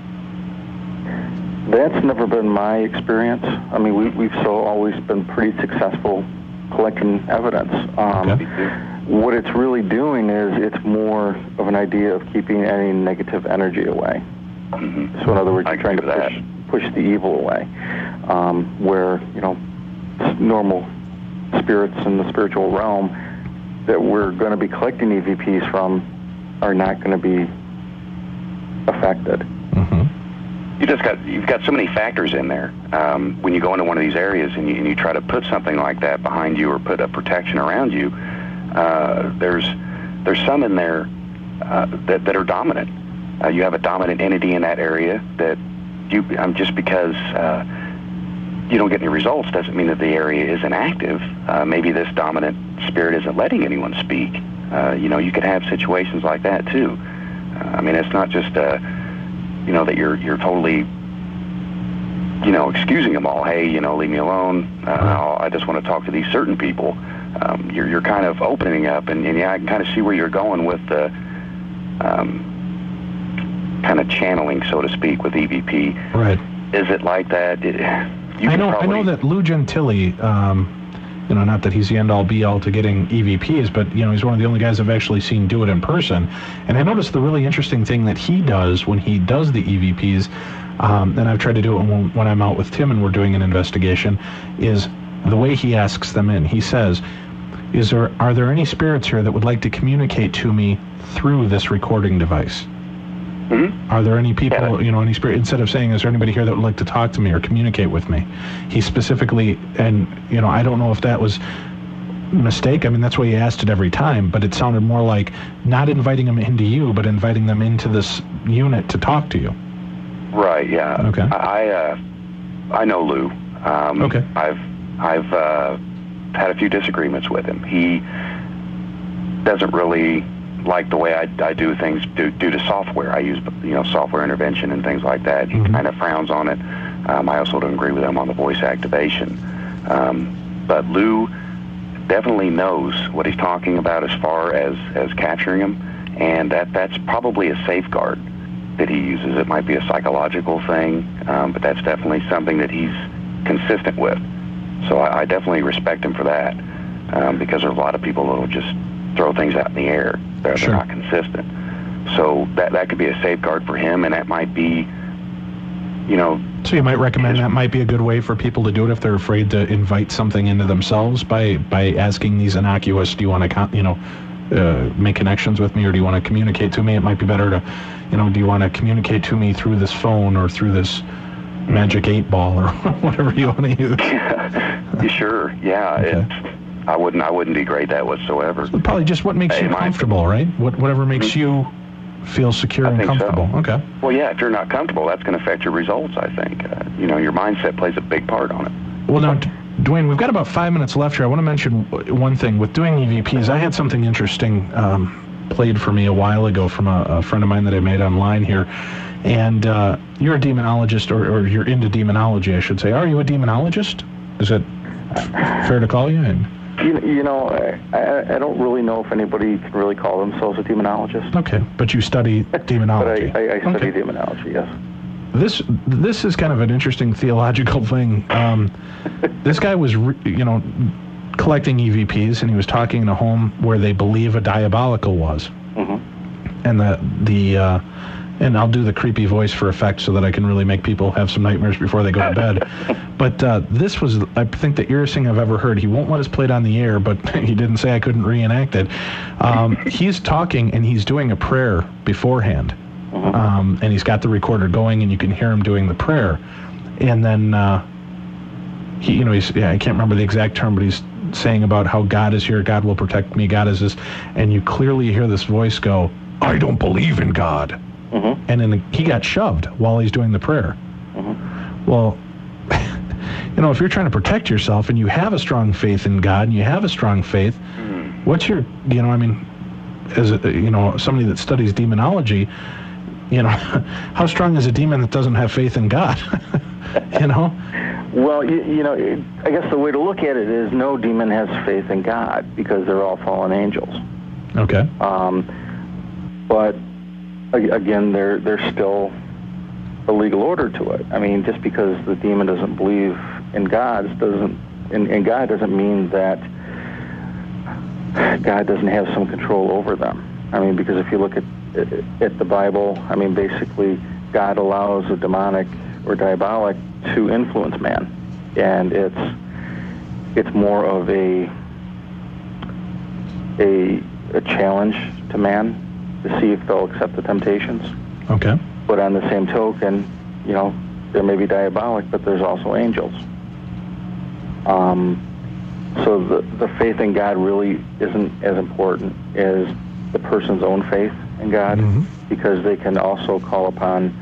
That's never been my experience. I mean, we've always been pretty successful collecting evidence. What it's really doing is it's more of an idea of keeping any negative energy away. Mm-hmm. So in other words, you're trying to push the evil away, where, normal spirits in the spiritual realm that we're going to be collecting EVPs from are not going to be affected. Mm-hmm. You've got so many factors in there. When you go into one of these areas and you try to put something like that behind you or put a protection around you, there's some in there that are dominant. You have a dominant entity in that area that just because you don't get any results doesn't mean that the area isn't active. Maybe this dominant spirit isn't letting anyone speak. You could have situations like that too. It's not just that you're totally excusing them all. Hey, leave me alone. I just want to talk to these certain people. You're kind of opening up, and I can kind of see where you're going with the kind of channeling, so to speak, with EVP. Right. Is it like that? I know that Lou Gentili, not that he's the end-all, be-all to getting EVPs, but, he's one of the only guys I've actually seen do it in person. And I noticed the really interesting thing that he does when he does the EVPs, and I've tried to do it when I'm out with Tim and we're doing an investigation, is the way he asks them in. He says, are there any spirits here that would like to communicate to me through this recording device? Mm-hmm. Are there any people, any spirit, instead of saying, is there anybody here that would like to talk to me or communicate with me? He specifically, and, I don't know if that was a mistake. That's why he asked it every time, but it sounded more like not inviting them into you, but inviting them into this unit to talk to you. Right, yeah. Okay. I know Lou. Okay. I've had a few disagreements with him. He doesn't really like the way I do things due to software. I use, software intervention and things like that. He kind of frowns on it. I also don't agree with him on the voice activation. But Lou definitely knows what he's talking about as far as capturing him, and that's probably a safeguard that he uses. It might be a psychological thing, but that's definitely something that he's consistent with. So I definitely respect him for that, because there's a lot of people that will just throw things out in the air. They're not consistent. So that could be a safeguard for him, and that might be, So you might recommend that might be a good way for people to do it if they're afraid to invite something into themselves by asking these innocuous, do you want to make connections with me, or do you want to communicate to me? It might be better to, do you want to communicate to me through this phone or through this magic 8-ball or whatever you want to use? Sure, yeah. Okay. I wouldn't degrade that whatsoever. So probably just what makes you comfortable, right? Whatever makes you feel secure and comfortable. So. Okay. Well, yeah, if you're not comfortable, that's going to affect your results, I think. Your mindset plays a big part on it. Well, now, Dwayne, we've got about 5 minutes left here. I want to mention one thing. With doing EVPs, I had something interesting played for me a while ago from a friend of mine that I made online here. And you're a demonologist, or you're into demonology, I should say. Are you a demonologist? Is it fair to call you? I don't really know if anybody can really call themselves a demonologist. Okay, but you study demonology. But I study demonology, yes. This is kind of an interesting theological thing. This guy was, collecting EVPs, and he was talking in a home where they believe a diabolical was. Mm-hmm. And and I'll do the creepy voice for effect so that I can really make people have some nightmares before they go to bed. But this was, I think, the eerest thing I've ever heard. He won't let us play it on the air, but he didn't say I couldn't reenact it. He's talking, and he's doing a prayer beforehand. And he's got the recorder going, and you can hear him doing the prayer. And then, I can't remember the exact term, but he's saying about how God is here, God will protect me, God is this, and you clearly hear this voice go, I don't believe in God. Mm-hmm. And then he got shoved while he's doing the prayer. Mm-hmm. Well, if you're trying to protect yourself and you have a strong faith in God and you have a strong faith, what's your, as somebody that studies demonology, how strong is a demon that doesn't have faith in God? Well, I guess the way to look at it is no demon has faith in God because they're all fallen angels. Okay. But again, there's still a legal order to it. I mean, just because the demon doesn't believe in God doesn't mean that God doesn't have some control over them. I mean, because if you look at the Bible, I mean, basically, God allows a demonic or diabolic to influence man, and it's more of a challenge to man to see if they'll accept the temptations. Okay. But on the same token, there may be diabolic, but there's also angels. So the faith in God really isn't as important as the person's own faith in God, because they can also call upon,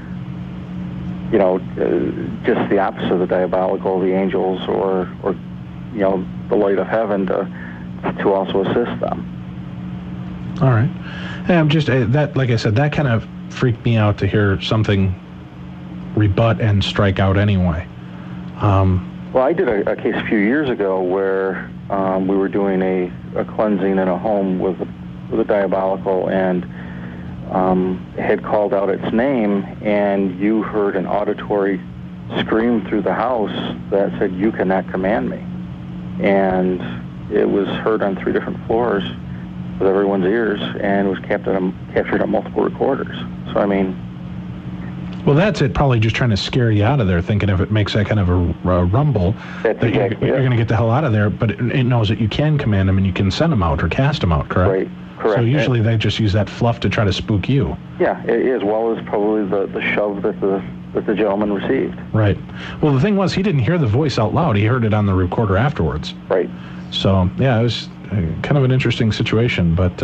just the opposite of the diabolical, the angels, or the light of heaven to also assist them. All right. And I'm just that, like I said, that kind of freaked me out to hear something rebut and strike out anyway. Well, I did a case a few years ago where we were doing a cleansing in a home with a diabolical, and had called out its name, and you heard an auditory scream through the house that said, "You cannot command me." And it was heard on 3 different floors with everyone's ears, and it was captured on multiple recorders. So, I mean... Well, that's it, probably just trying to scare you out of there, thinking if it makes that kind of a rumble, that you're going to get the hell out of there, but it knows that you can command them and you can send them out or cast them out, correct? Right, correct. So usually they just use that fluff to try to spook you. Yeah, as well as probably the shove that the gentleman received. Right. Well, the thing was, he didn't hear the voice out loud. He heard it on the recorder afterwards. Right. So, yeah, it was kind of an interesting situation, but...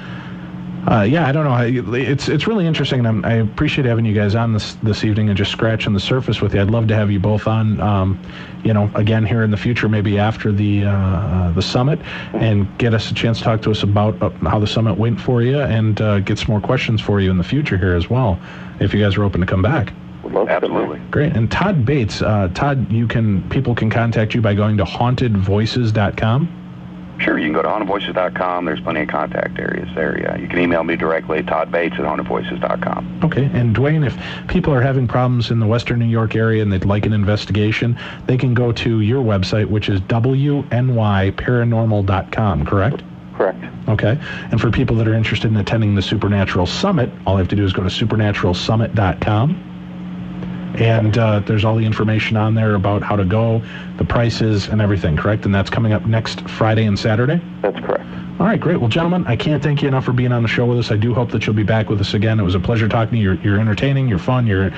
I don't know. It's really interesting, and I appreciate having you guys on this evening and just scratching the surface with you. I'd love to have you both on, again here in the future, maybe after the summit, and get us a chance to talk to us about how the summit went for you, and get some more questions for you in the future here as well, if you guys are open to come back. Absolutely. Great. And Todd Bates, Todd, people can contact you by going to hauntedvoices.com. Sure, you can go to hauntedvoices.com. There's plenty of contact areas there. Yeah, you can email me directly at toddbates@hauntedvoices.com. Okay, and Dwayne, if people are having problems in the Western New York area and they'd like an investigation, they can go to your website, which is wnyparanormal.com, correct? Correct. Okay, and for people that are interested in attending the Supernatural Summit, all they have to do is go to supernaturalsummit.com. And there's all the information on there about how to go, the prices, and everything, correct? And that's coming up next Friday and Saturday? That's correct. All right, great. Well, gentlemen, I can't thank you enough for being on the show with us. I do hope that you'll be back with us again. It was a pleasure talking to you. You're entertaining, you're fun, you're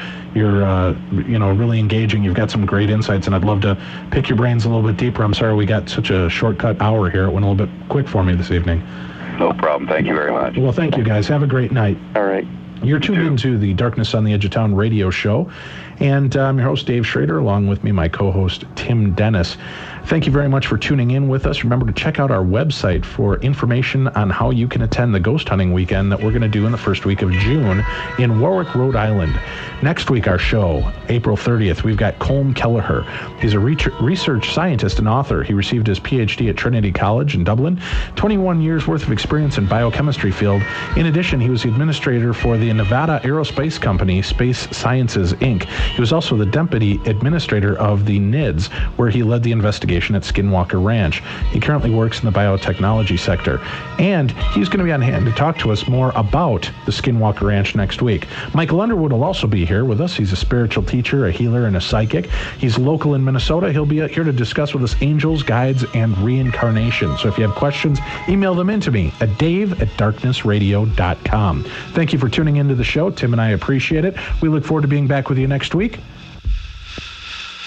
really engaging. You've got some great insights, and I'd love to pick your brains a little bit deeper. I'm sorry we got such a shortcut hour here. It went a little bit quick for me this evening. No problem. Thank you very much. Well, thank you, guys. Have a great night. All right. You're tuned into the Darkness on the Edge of Town radio show, and I'm your host, Dave Schrader, along with me, my co-host, Tim Dennis. Thank you very much for tuning in with us. Remember to check out our website for information on how you can attend the ghost hunting weekend that we're going to do in the first week of June in Warwick, Rhode Island. Next week, our show, April 30th, we've got Colm Kelleher. He's a research scientist and author. He received his PhD at Trinity College in Dublin, 21 years worth of experience in biochemistry field. In addition, he was the administrator for the Nevada Aerospace Company, Space Sciences, Inc. He was also the deputy administrator of the NIDS, where he led the investigation at Skinwalker Ranch. He currently works in the biotechnology sector, and he's going to be on hand to talk to us more about the Skinwalker Ranch next week. Michael Underwood will also be here with us. He's a spiritual teacher, a healer, and a psychic. He's local in Minnesota. He'll be here to discuss with us angels, guides, and reincarnation. So if you have questions, email them in to me at dave@darknessradio.com. Thank you for tuning into the show. Tim and I appreciate it. We look forward to being back with you next week.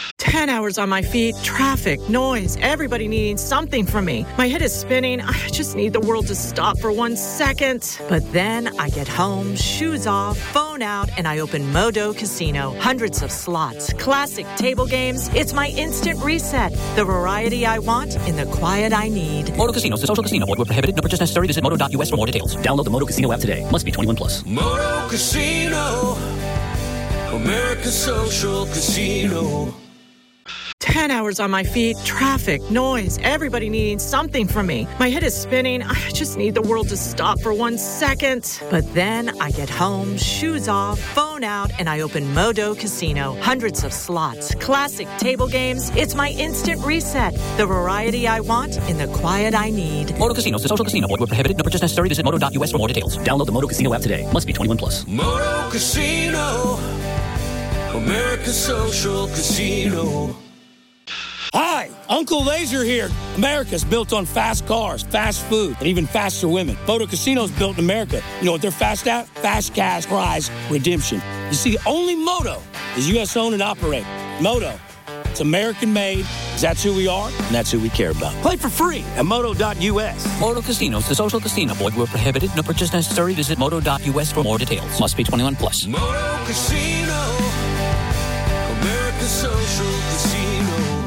10 hours on my feet, traffic, noise, everybody needing something from me. My head is spinning. I just need the world to stop for 1 second. But then I get home, shoes off, phone out, and I open Modo Casino. Hundreds of slots, classic table games. It's my instant reset. The variety I want in the quiet I need. Modo Casino, the social casino. Void where prohibited. No purchase necessary. Visit modo.us for more details. Download the Modo Casino app today. Must be 21 plus. Modo Casino, America's social casino. 10 hours on my feet, traffic, noise, everybody needing something from me. My head is spinning. I just need the world to stop for 1 second. But then I get home, shoes off, phone out, and I open Modo Casino. Hundreds of slots, classic table games. It's my instant reset. The variety I want in the quiet I need. Modo Casino, the social casino. Void where prohibited. No purchase necessary. Visit modo.us for more details. Download the Modo Casino app today. Must be 21 plus. Modo Casino, America's social casino. Hi, Uncle Laser here. America's built on fast cars, fast food, and even faster women. Modo Casino's built in America. You know what they're fast at? Fast cash prize redemption. You see, only Modo is U.S. owned and operated. Modo, it's American made. That's who we are, and that's who we care about. Play for free at modo.us. Modo Casinos, the social casino. Void where prohibited. No purchase necessary. Visit modo.us for more details. Must be 21 plus. Modo Casino, America's social casino.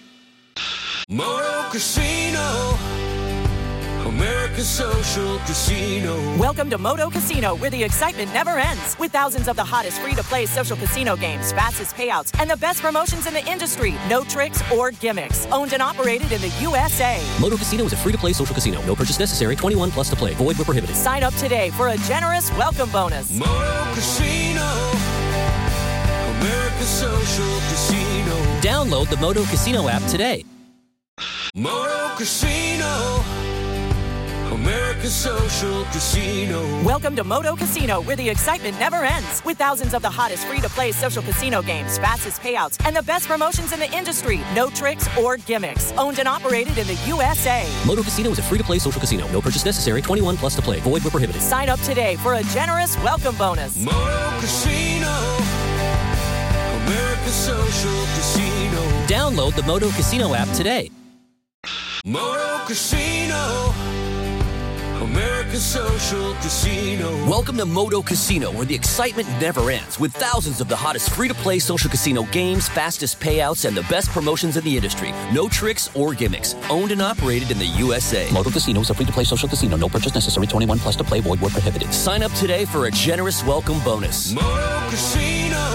Modo Casino, America's social casino. Welcome to Modo Casino, where the excitement never ends. With thousands of the hottest free-to-play social casino games, fastest payouts, and the best promotions in the industry. No tricks or gimmicks. Owned and operated in the USA. Modo Casino is a free-to-play social casino. No purchase necessary. 21 plus to play. Void where prohibited. Sign up today for a generous welcome bonus. Modo Casino, America's social casino. Download the Modo Casino app today. Modo Casino, America's social casino. Welcome to Modo Casino, where the excitement never ends. With thousands of the hottest free-to-play social casino games, fastest payouts, and the best promotions in the industry. No tricks or gimmicks. Owned and operated in the USA. Modo Casino is a free-to-play social casino. No purchase necessary. 21 plus to play. Void where prohibited. Sign up today for a generous welcome bonus. Modo Casino, America's social casino. Download the Modo Casino app today. Modo Casino, America's social casino. Welcome to Modo Casino, where the excitement never ends. With thousands of the hottest free-to-play social casino games, fastest payouts, and the best promotions in the industry. No tricks or gimmicks. Owned and operated in the USA. Modo Casino is a free-to-play social casino. No purchase necessary. 21 plus to play. Void where prohibited. Sign up today for a generous welcome bonus. Modo Casino,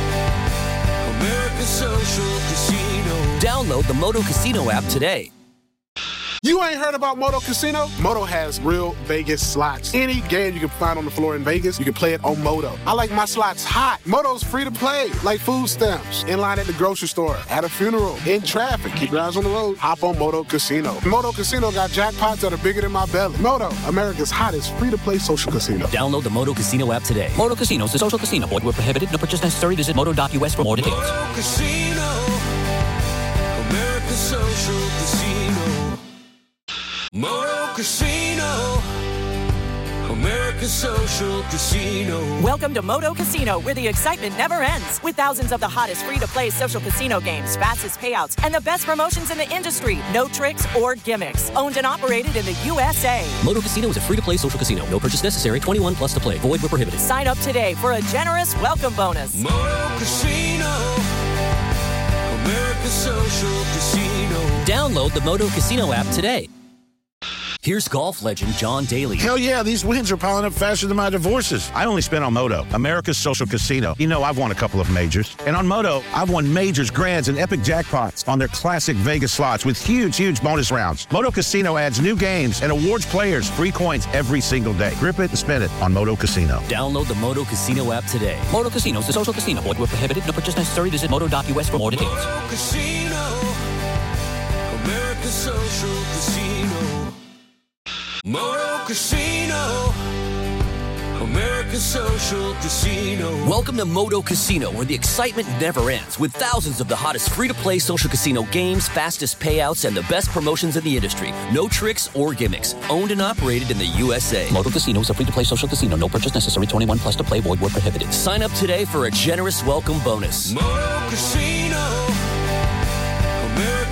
America's social casino. Download the Modo Casino app today. You ain't heard about Modo Casino? Modo has real Vegas slots. Any game you can find on the floor in Vegas, you can play it on Modo. I like my slots hot. Modo's free to play, like food stamps, in line at the grocery store, at a funeral, in traffic. Keep your eyes on the road. Hop on Modo Casino. Modo Casino got jackpots that are bigger than my belly. Modo, America's hottest free-to-play social casino. Download the Modo Casino app today. Modo Casino is the social casino. Void where prohibited. No purchase necessary. Visit modo.us for more details. Modo Casino, America's social casino. Modo Casino, America's social casino. Welcome to Modo Casino, where the excitement never ends. With thousands of the hottest free-to-play social casino games, fastest payouts, and the best promotions in the industry. No tricks or gimmicks. Owned and operated in the USA. Modo Casino is a free-to-play social casino. No purchase necessary. 21 plus to play. Void where prohibited. Sign up today for a generous welcome bonus. Modo Casino, America's social casino. Download the Modo Casino app today. Here's golf legend John Daly. Hell yeah, these wins are piling up faster than my divorces. I only spent on Modo, America's social casino. You know, I've won a couple of majors. And on Modo, I've won majors, grands, and epic jackpots on their classic Vegas slots with huge bonus rounds. Modo Casino adds new games and awards players free coins every single day. Grip it and spin it on Modo Casino. Download the Modo Casino app today. Modo Casino is the social casino. Void where prohibited. No purchase necessary. Visit modo.us for more details. Modo Casino, America's social casino. Modo Casino, America's social casino. Welcome to Modo Casino, where the excitement never ends. With thousands of the hottest free-to-play social casino games, fastest payouts, and the best promotions in the industry. No tricks or gimmicks. Owned and operated in the USA. Modo Casino is a free-to-play social casino. No purchase necessary. 21 plus to play. Void where prohibited. Sign up today for a generous welcome bonus. Modo Casino,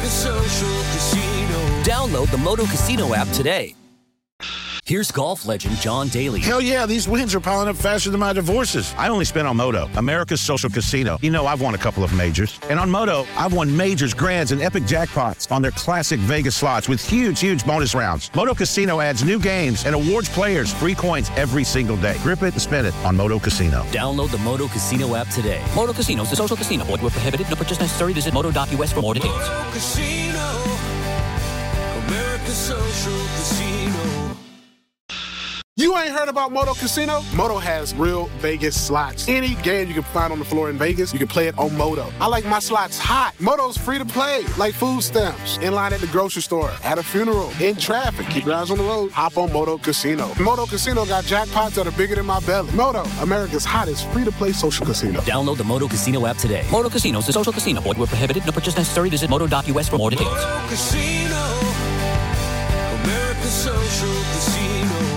America Social Casino. Download the Moto Casino app today. Here's golf legend John Daly. Hell yeah, these wins are piling up faster than my divorces. I only spent on Moto, America's Social Casino. You know, I've won a couple of majors. And on Moto, I've won majors, grands, and epic jackpots on their classic Vegas slots with huge bonus rounds. Moto Casino adds new games and awards players free coins every single day. Grip it and spin it on Moto Casino. Download the Moto Casino app today. Moto Casino is a social casino. Void where prohibited. No purchase necessary. Visit moto.us for more details. Moto Casino, America Social Casino. You ain't heard about Moto Casino? Moto has real Vegas slots. Any game you can find on the floor in Vegas, you can play it on Moto. I like my slots hot. Moto's free to play, like food stamps. In line at the grocery store, at a funeral, in traffic. Keep your eyes on the road. Hop on Moto Casino. Moto Casino got jackpots that are bigger than my belly. Moto, America's hottest free-to-play social casino. Download the Moto Casino app today. Moto Casino is a social casino. Void where prohibited. No purchase necessary. Visit moto.us for more details. Moto Casino, America's Social Casino.